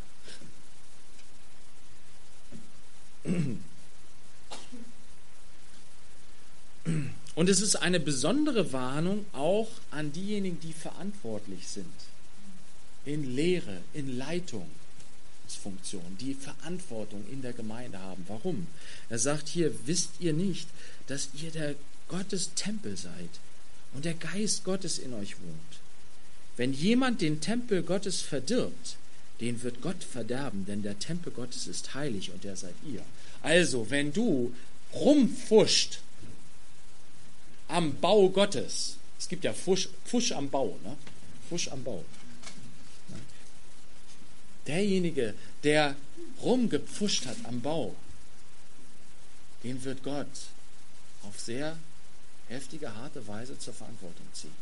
A: Und es ist eine besondere Warnung auch an diejenigen, die verantwortlich sind. In Lehre, in Leitungsfunktion, die Verantwortung in der Gemeinde haben. Warum? Er sagt hier, wisst ihr nicht, dass ihr der Gottes Tempel seid und der Geist Gottes in euch wohnt. Wenn jemand den Tempel Gottes verdirbt, den wird Gott verderben, denn der Tempel Gottes ist heilig und der seid ihr. Also, wenn du rumfuscht am Bau Gottes, es gibt ja Fusch, Fusch am Bau, ne? Fusch am Bau. Derjenige, der rumgepfuscht hat am Bau, den wird Gott auf sehr heftige, harte Weise zur Verantwortung ziehen.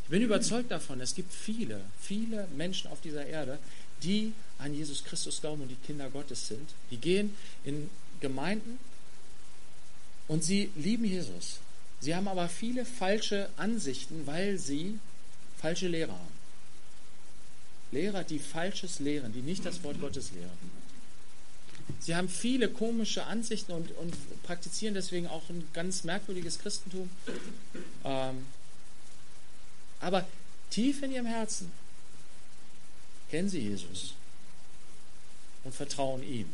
A: Ich bin überzeugt davon, es gibt viele, viele Menschen auf dieser Erde, die an Jesus Christus glauben und die Kinder Gottes sind. Die gehen in Gemeinden und sie lieben Jesus. Sie haben aber viele falsche Ansichten, weil sie falsche Lehrer haben. Lehrer, die Falsches lehren, die nicht das Wort Gottes lehren. Sie haben viele komische Ansichten und, und praktizieren deswegen auch ein ganz merkwürdiges Christentum. Ähm, aber tief in ihrem Herzen kennen sie Jesus und vertrauen ihm.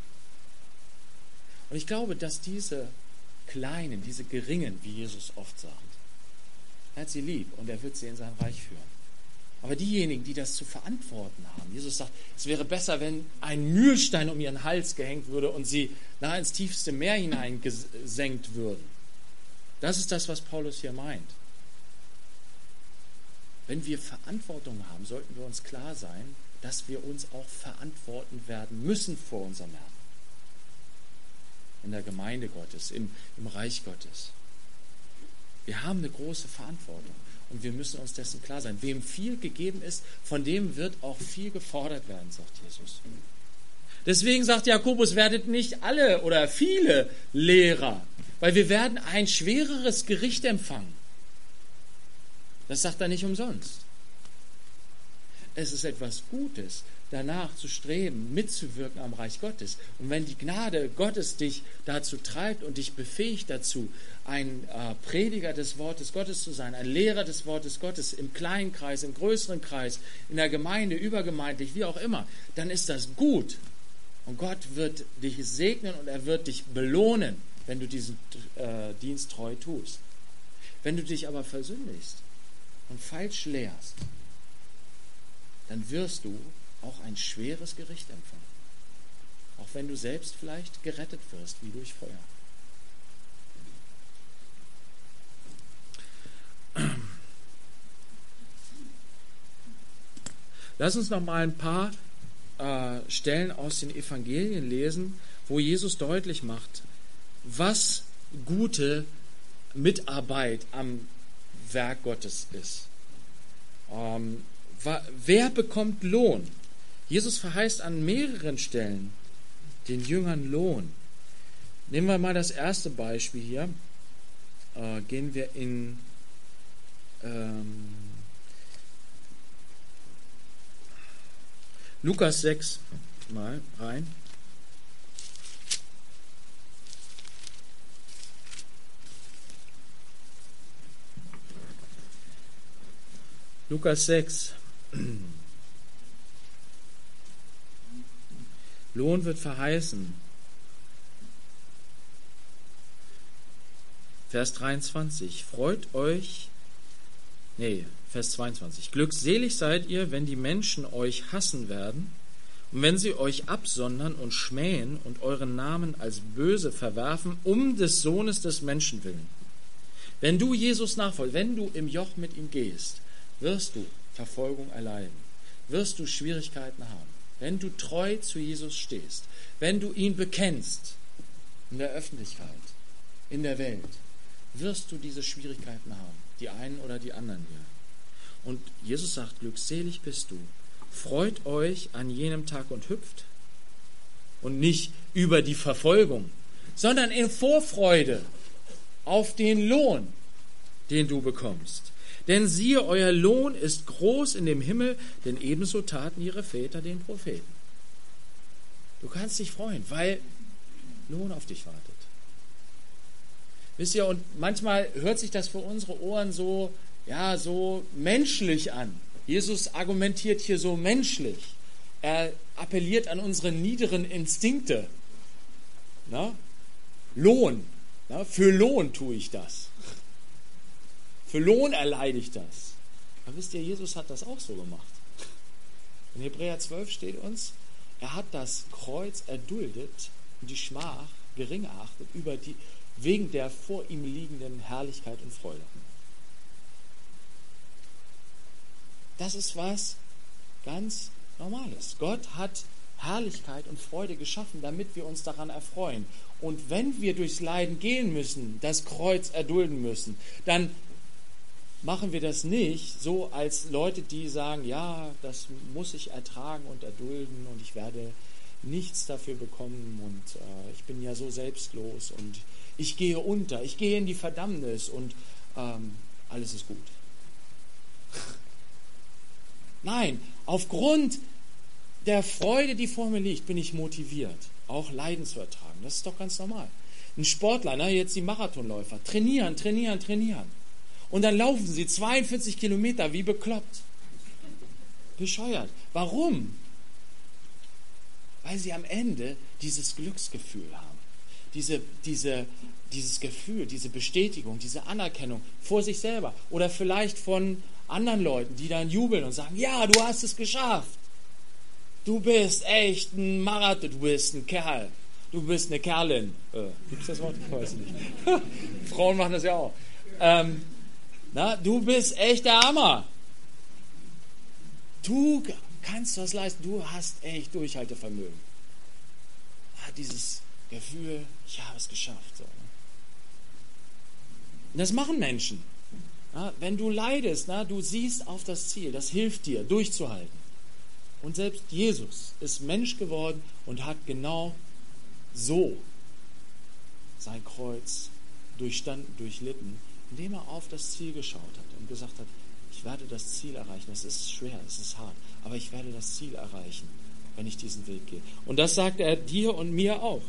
A: Und ich glaube, dass diese Kleinen, diese Geringen, wie Jesus oft sagt, er hat sie lieb und er wird sie in sein Reich führen. Aber diejenigen, die das zu verantworten haben, Jesus sagt, es wäre besser, wenn ein Mühlstein um ihren Hals gehängt würde und sie nahe ins tiefste Meer hineingesenkt würden. Das ist das, was Paulus hier meint. Wenn wir Verantwortung haben, sollten wir uns klar sein, dass wir uns auch verantworten werden müssen vor unserem Herrn. In der Gemeinde Gottes, im, im Reich Gottes. Wir haben eine große Verantwortung. Und wir müssen uns dessen klar sein. Wem viel gegeben ist, von dem wird auch viel gefordert werden, sagt Jesus. Deswegen sagt Jakobus, werdet nicht alle oder viele Lehrer, weil wir werden ein schwereres Gericht empfangen. Das sagt er nicht umsonst. Es ist etwas Gutes, danach zu streben, mitzuwirken am Reich Gottes. Und wenn die Gnade Gottes dich dazu treibt und dich befähigt dazu, ein äh, Prediger des Wortes Gottes zu sein, ein Lehrer des Wortes Gottes im kleinen Kreis, im größeren Kreis, in der Gemeinde, übergemeindlich, wie auch immer, dann ist das gut. Und Gott wird dich segnen und er wird dich belohnen, wenn du diesen äh, Dienst treu tust. Wenn du dich aber versündigst und falsch lehrst, dann wirst du auch ein schweres Gericht empfangen. Auch wenn du selbst vielleicht gerettet wirst, wie durch Feuer. Lass uns noch mal ein paar äh, Stellen aus den Evangelien lesen, wo Jesus deutlich macht, was gute Mitarbeit am Werk Gottes ist. Ähm, wa, wer bekommt Lohn? Jesus verheißt an mehreren Stellen den Jüngern Lohn. Nehmen wir mal das erste Beispiel hier. Äh, gehen wir in ähm, Lukas sechs mal rein. Lukas sechs. Lohn wird verheißen. Vers dreiundzwanzig. Freut euch, nee, Vers zweiundzwanzig. Glückselig seid ihr, wenn die Menschen euch hassen werden und wenn sie euch absondern und schmähen und euren Namen als böse verwerfen, um des Sohnes des Menschen willen. Wenn du Jesus nachfolgst, wenn du im Joch mit ihm gehst, wirst du Verfolgung erleiden, wirst du Schwierigkeiten haben. Wenn du treu zu Jesus stehst, wenn du ihn bekennst in der Öffentlichkeit, in der Welt, wirst du diese Schwierigkeiten haben, die einen oder die anderen hier. Und Jesus sagt, glückselig bist du. Freut euch an jenem Tag und hüpft. Und nicht über die Verfolgung, sondern in Vorfreude auf den Lohn, den du bekommst. Denn siehe, euer Lohn ist groß in dem Himmel, denn ebenso taten ihre Väter den Propheten. Du kannst dich freuen, weil Lohn auf dich wartet. Wisst ihr, und manchmal hört sich das für unsere Ohren so, ja, so menschlich an. Jesus argumentiert hier so menschlich. Er appelliert an unsere niederen Instinkte. Na? Lohn. Na? Für Lohn tue ich das. Für Lohn erleide ich das. Aber wisst ihr, Jesus hat das auch so gemacht. In Hebräer zwölf steht uns, er hat das Kreuz erduldet und die Schmach gering erachtet über die, wegen der vor ihm liegenden Herrlichkeit und Freude. Das ist was ganz Normales. Gott hat Herrlichkeit und Freude geschaffen, damit wir uns daran erfreuen. Und wenn wir durchs Leiden gehen müssen, das Kreuz erdulden müssen, dann machen wir das nicht so als Leute, die sagen, ja, das muss ich ertragen und erdulden und ich werde nichts dafür bekommen und äh, ich bin ja so selbstlos und ich gehe unter, ich gehe in die Verdammnis und ähm, alles ist gut. Nein, aufgrund der Freude, die vor mir liegt, bin ich motiviert, auch Leiden zu ertragen. Das ist doch ganz normal. Ein Sportler, ne, jetzt die Marathonläufer, trainieren, trainieren, trainieren. Und dann laufen sie zweiundvierzig Kilometer wie bekloppt. Bescheuert. Warum? Weil sie am Ende dieses Glücksgefühl haben. Diese, diese, dieses Gefühl, diese Bestätigung, diese Anerkennung vor sich selber. Oder vielleicht von anderen Leuten, die dann jubeln und sagen, ja, du hast es geschafft. Du bist echt ein Marathon, du bist ein Kerl. Du bist eine Kerlin. Äh, Gibt es das Wort? Ich weiß nicht. Frauen machen das ja auch. Ähm, na, du bist echt der Hammer. Du kannst was leisten. Du hast echt Durchhaltevermögen. Ah, dieses Gefühl, ich habe es geschafft. So. Das machen Menschen. Na, wenn du leidest, na, du siehst auf das Ziel. Das hilft dir, durchzuhalten. Und selbst Jesus ist Mensch geworden und hat genau so sein Kreuz durchstanden, durchlitten, indem er auf das Ziel geschaut hat und gesagt hat, ich werde das Ziel erreichen. Es ist schwer, es ist hart, aber ich werde das Ziel erreichen, wenn ich diesen Weg gehe. Und das sagt er dir und mir auch.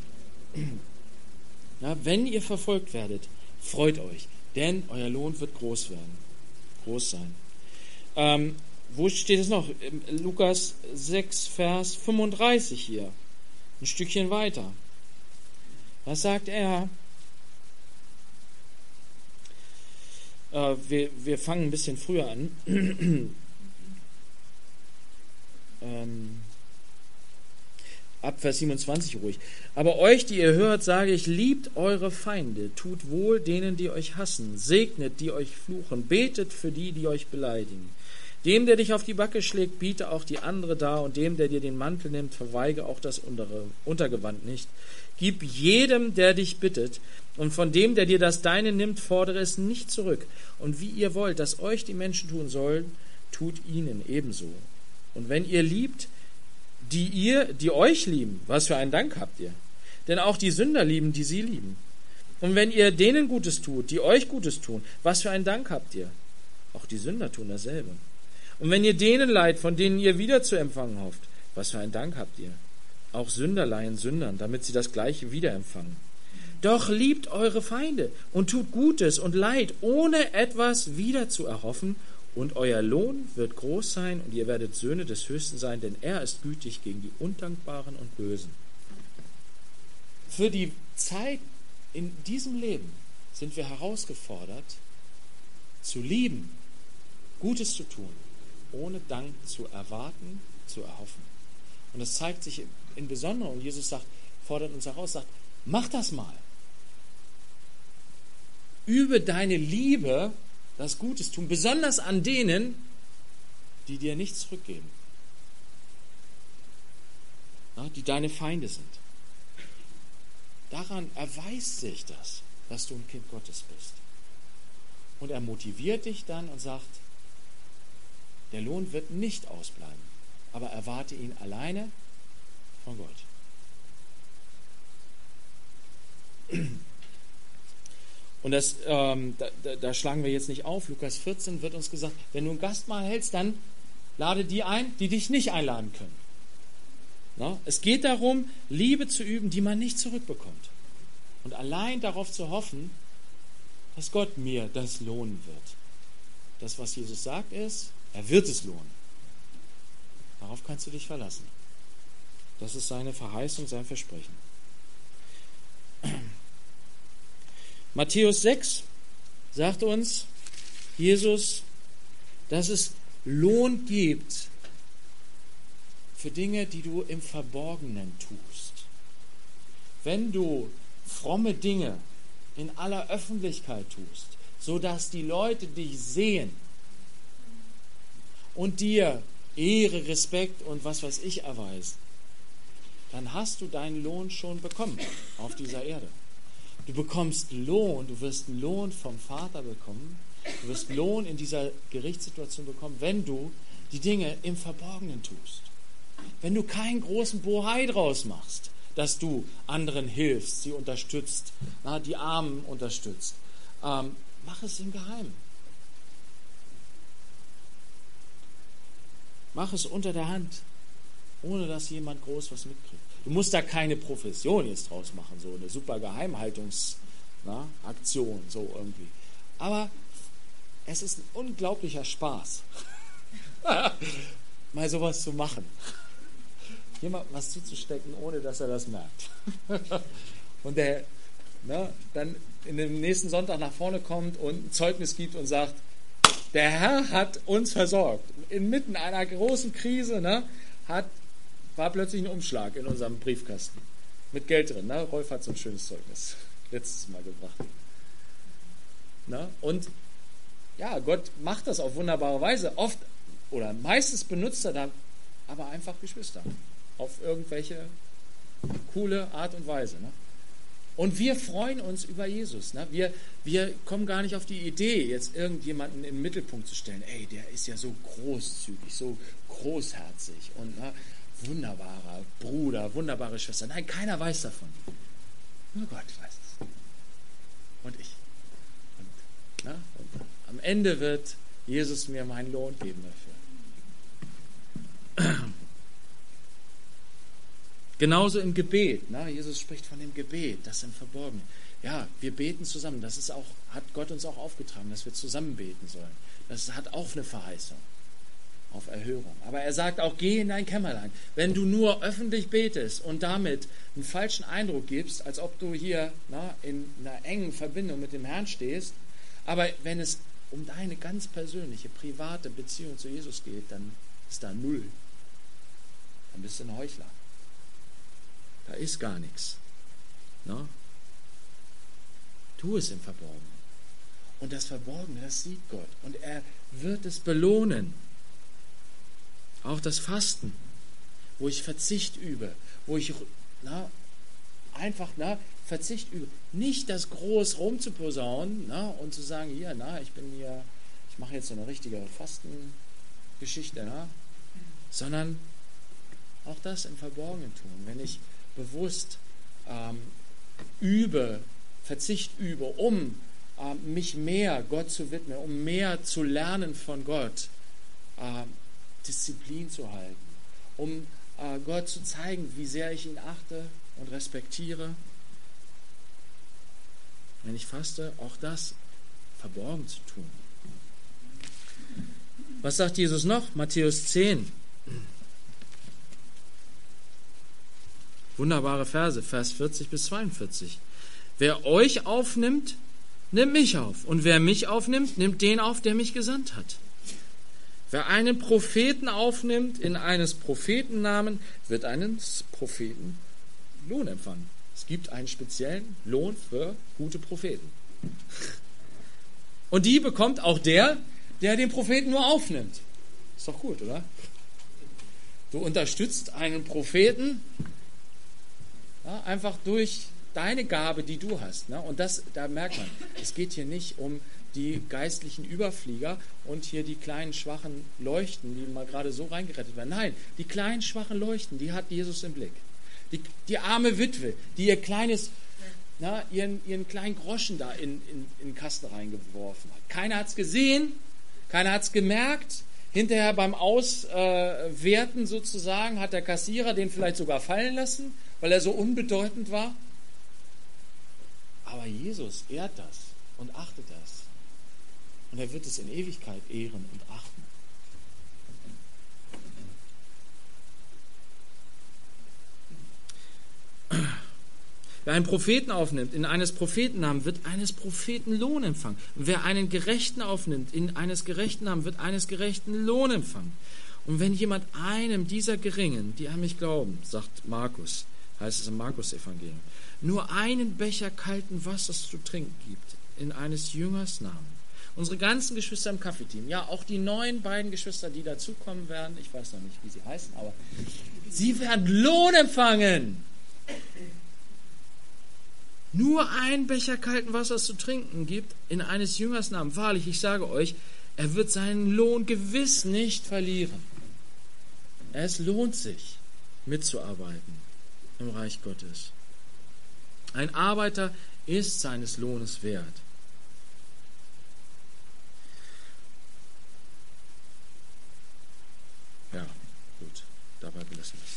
A: Ja, wenn ihr verfolgt werdet, freut euch, denn euer Lohn wird groß werden, groß sein. Ähm, wo steht es noch? Lukas sechs, Vers fünfunddreißig hier. Ein Stückchen weiter. Was sagt er? Äh, wir, wir fangen ein bisschen früher an. ähm, ab Vers siebenundzwanzig ruhig. Aber euch, die ihr hört, sage ich, liebt eure Feinde, tut wohl denen, die euch hassen, segnet, die euch fluchen, betet für die, die euch beleidigen. Dem, der dich auf die Backe schlägt, biete auch die andere dar, und dem, der dir den Mantel nimmt, verweige auch das untere, Untergewand nicht. Gib jedem, der dich bittet, und von dem, der dir das Deine nimmt, fordere es nicht zurück. Und wie ihr wollt, dass euch die Menschen tun sollen, tut ihnen ebenso. Und wenn ihr liebt, die ihr, die euch lieben, was für einen Dank habt ihr? Denn auch die Sünder lieben, die sie lieben. Und wenn ihr denen Gutes tut, die euch Gutes tun, was für einen Dank habt ihr? Auch die Sünder tun dasselbe. Und wenn ihr denen leiht, von denen ihr wieder zu empfangen hofft, was für einen Dank habt ihr? Auch Sünder leihen Sündern, damit sie das Gleiche wieder empfangen. Doch liebt eure Feinde und tut Gutes und Leid, ohne etwas wieder zu erhoffen, und euer Lohn wird groß sein, und ihr werdet Söhne des Höchsten sein, denn er ist gütig gegen die Undankbaren und Bösen. Für die Zeit in diesem Leben sind wir herausgefordert, zu lieben, Gutes zu tun, ohne Dank zu erwarten, zu erhoffen. Und das zeigt sich in Besonderem. Und Jesus sagt, fordert uns heraus, sagt, mach das mal. Übe deine Liebe, das Gutes tun, besonders an denen, die dir nichts zurückgeben. Ja, die deine Feinde sind. Daran erweist sich das, dass du ein Kind Gottes bist. Und er motiviert dich dann und sagt, der Lohn wird nicht ausbleiben, aber erwarte ihn alleine von Gott. Und das, ähm, da, da, da schlagen wir jetzt nicht auf. Lukas vierzehn wird uns gesagt, wenn du ein Gastmahl hältst, dann lade die ein, die dich nicht einladen können. Na? Es geht darum, Liebe zu üben, die man nicht zurückbekommt. Und allein darauf zu hoffen, dass Gott mir das lohnen wird. Das, was Jesus sagt, ist, er wird es lohnen. Darauf kannst du dich verlassen. Das ist seine Verheißung, sein Versprechen. Matthäus sechs sagt uns Jesus, dass es Lohn gibt für Dinge, die du im Verborgenen tust. Wenn du fromme Dinge in aller Öffentlichkeit tust, sodass die Leute dich sehen und dir Ehre, Respekt und was weiß ich erweisen, dann hast du deinen Lohn schon bekommen auf dieser Erde. Du bekommst Lohn, du wirst Lohn vom Vater bekommen, du wirst Lohn in dieser Gerichtssituation bekommen, wenn du die Dinge im Verborgenen tust. Wenn du keinen großen Bohai draus machst, dass du anderen hilfst, sie unterstützt, na, die Armen unterstützt. Ähm, mach es im Geheimen. Mach es unter der Hand, ohne dass jemand groß was mitkriegt. Du musst da keine Profession jetzt draus machen, so eine super Geheimhaltungsaktion, so irgendwie. Aber es ist ein unglaublicher Spaß, mal sowas zu machen. Jemand was zuzustecken, ohne dass er das merkt. Und der ne, dann in dem nächsten Sonntag nach vorne kommt und ein Zeugnis gibt und sagt, der Herr hat uns versorgt. Inmitten einer großen Krise ne, hat, war plötzlich ein Umschlag in unserem Briefkasten mit Geld drin. Ne? Rolf hat so ein schönes Zeugnis letztes Mal gebracht. Ne? Und ja, Gott macht das auf wunderbare Weise. Oft oder meistens benutzt er da aber einfach Geschwister. Auf irgendwelche coole Art und Weise. Ne? Und wir freuen uns über Jesus. Ne? Wir, wir kommen gar nicht auf die Idee, jetzt irgendjemanden in den Mittelpunkt zu stellen. Ey, der ist ja so großzügig, so großherzig und ne, wunderbarer Bruder, wunderbare Schwester. Nein, keiner weiß davon. Nur Gott weiß es. Und ich. Und, ne? Und am Ende wird Jesus mir meinen Lohn geben dafür. Genauso im Gebet. Ne? Jesus spricht von dem Gebet, das im Verborgenen. Ja, wir beten zusammen. Das ist auch, hat Gott uns auch aufgetragen, dass wir zusammen beten sollen. Das hat auch eine Verheißung auf Erhörung. Aber er sagt auch, geh in dein Kämmerlein. Wenn du nur öffentlich betest und damit einen falschen Eindruck gibst, als ob du hier na, in einer engen Verbindung mit dem Herrn stehst, aber wenn es um deine ganz persönliche, private Beziehung zu Jesus geht, dann ist da null. Dann bist du ein Heuchler. Da ist gar nichts. No? Tu es im Verborgenen. Und das Verborgene, das sieht Gott. Und er wird es belohnen. Auch das Fasten, wo ich Verzicht übe, wo ich na, einfach na, Verzicht übe. Nicht das groß rumzuposaunen na, und zu sagen, hier, na, ich bin hier, ich mache jetzt so eine richtige Fastengeschichte, na, sondern auch das im Verborgenen tun. Wenn ich bewusst ähm, übe, Verzicht übe, um ähm, mich mehr Gott zu widmen, um mehr zu lernen von Gott, äh, Disziplin zu halten, um äh, Gott zu zeigen, wie sehr ich ihn achte und respektiere. Wenn ich faste, auch das verborgen zu tun. Was sagt Jesus noch? Matthäus zehn. Wunderbare Verse, Vers vierzig bis zweiundvierzig. Wer euch aufnimmt, nimmt mich auf. Und wer mich aufnimmt, nimmt den auf, der mich gesandt hat. Wer einen Propheten aufnimmt in eines Propheten Namen, wird eines Propheten Lohn empfangen. Es gibt einen speziellen Lohn für gute Propheten. Und die bekommt auch der, der den Propheten nur aufnimmt. Ist doch gut, oder? Du unterstützt einen Propheten, ja, einfach durch deine Gabe, die du hast. Ne? Und das, da merkt man, es geht hier nicht um die geistlichen Überflieger und hier die kleinen, schwachen Leuchten, die mal gerade so reingerettet werden. Nein, die kleinen, schwachen Leuchten, die hat Jesus im Blick. Die, die arme Witwe, die ihr kleines, na, ihren, ihren kleinen Groschen da in, in, in den Kasten reingeworfen hat. Keiner hat es gesehen, keiner hat es gemerkt. Hinterher beim Auswerten äh, sozusagen hat der Kassierer den vielleicht sogar fallen lassen, weil er so unbedeutend war. Aber Jesus ehrt das und achtet das. Und er wird es in Ewigkeit ehren und achten. Wer einen Propheten aufnimmt, in eines Propheten Namen, wird eines Propheten Lohn empfangen. Und wer einen Gerechten aufnimmt, in eines Gerechten Namen, wird eines Gerechten Lohn empfangen. Und wenn jemand einem dieser Geringen, die an mich glauben, sagt Markus, heißt es im Markus-Evangelium, nur einen Becher kalten Wassers zu trinken gibt, in eines Jüngers Namen. Unsere ganzen Geschwister im Kaffeeteam, ja, auch die neuen beiden Geschwister, die dazukommen werden, ich weiß noch nicht, wie sie heißen, aber sie werden Lohn empfangen. nur einen Becher kalten Wassers zu trinken gibt, in eines Jüngers Namen, wahrlich, ich sage euch, er wird seinen Lohn gewiss nicht verlieren. Es lohnt sich, mitzuarbeiten im Reich Gottes. Ein Arbeiter ist seines Lohnes wert. Ja, gut, dabei belassen wir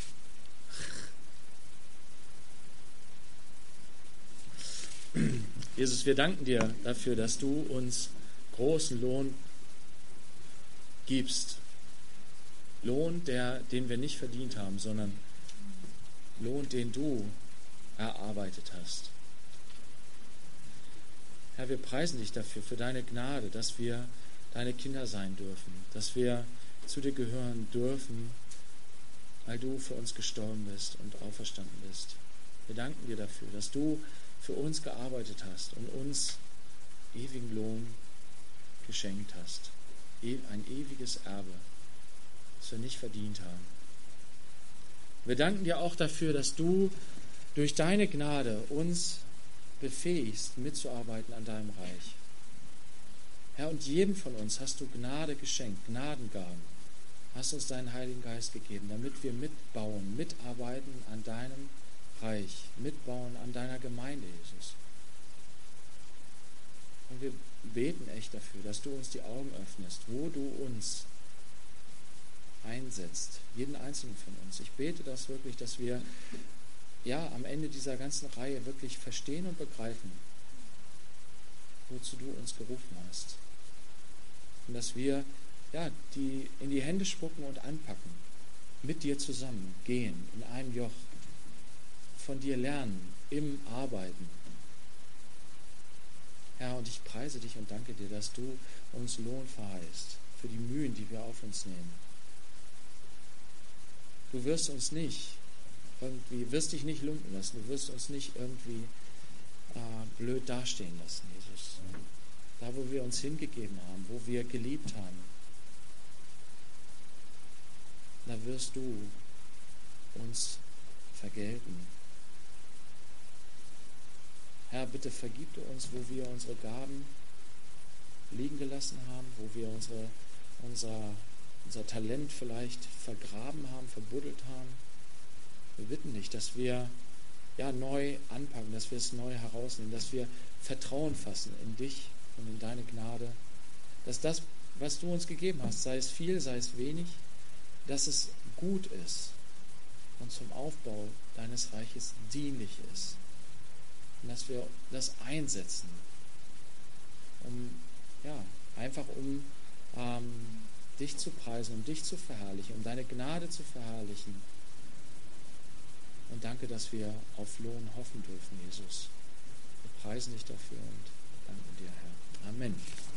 A: es. Jesus, wir danken dir dafür, dass du uns großen Lohn gibst. Lohn, der, den wir nicht verdient haben, sondern Lohn, den du erarbeitet hast. Herr, wir preisen dich dafür, für deine Gnade, dass wir deine Kinder sein dürfen, dass wir zu dir gehören dürfen, weil du für uns gestorben bist und auferstanden bist. Wir danken dir dafür, dass du für uns gearbeitet hast und uns ewigen Lohn geschenkt hast. Ein ewiges Erbe, das wir nicht verdient haben. Wir danken dir auch dafür, dass du durch deine Gnade uns befähigst, mitzuarbeiten an deinem Reich. Herr, und jedem von uns hast du Gnade geschenkt, Gnadengaben. Hast uns deinen Heiligen Geist gegeben, damit wir mitbauen, mitarbeiten an deinem Reich, mitbauen an deiner Gemeinde, Jesus. Und wir beten echt dafür, dass du uns die Augen öffnest, wo du uns einsetzt, jeden einzelnen von uns. Ich bete das wirklich, dass wir ja am Ende dieser ganzen Reihe wirklich verstehen und begreifen, wozu du uns gerufen hast. Und dass wir ja, die in die Hände spucken und anpacken, mit dir zusammen gehen, in einem Joch, von dir lernen, im Arbeiten. Herr, und ich preise dich und danke dir, dass du uns Lohn verheißt für die Mühen, die wir auf uns nehmen. Du wirst uns nicht irgendwie, wirst dich nicht lumpen lassen, du wirst uns nicht irgendwie äh, blöd dastehen lassen, Jesus. Da, wo wir uns hingegeben haben, wo wir geliebt haben, da wirst du uns vergelten. Herr, bitte vergib du uns, wo wir unsere Gaben liegen gelassen haben, wo wir unsere, unser, unser Talent vielleicht vergraben haben, verbuddelt haben. Wir bitten dich, dass wir ja, neu anpacken, dass wir es neu herausnehmen, dass wir Vertrauen fassen in dich und in deine Gnade, dass das, was du uns gegeben hast, sei es viel, sei es wenig, dass es gut ist und zum Aufbau deines Reiches dienlich ist. Und dass wir das einsetzen, um, ja, einfach um ähm, dich zu preisen, um dich zu verherrlichen, um deine Gnade zu verherrlichen. Und danke, dass wir auf Lohn hoffen dürfen, Jesus. Wir preisen dich dafür und danken dir, Herr. Amen.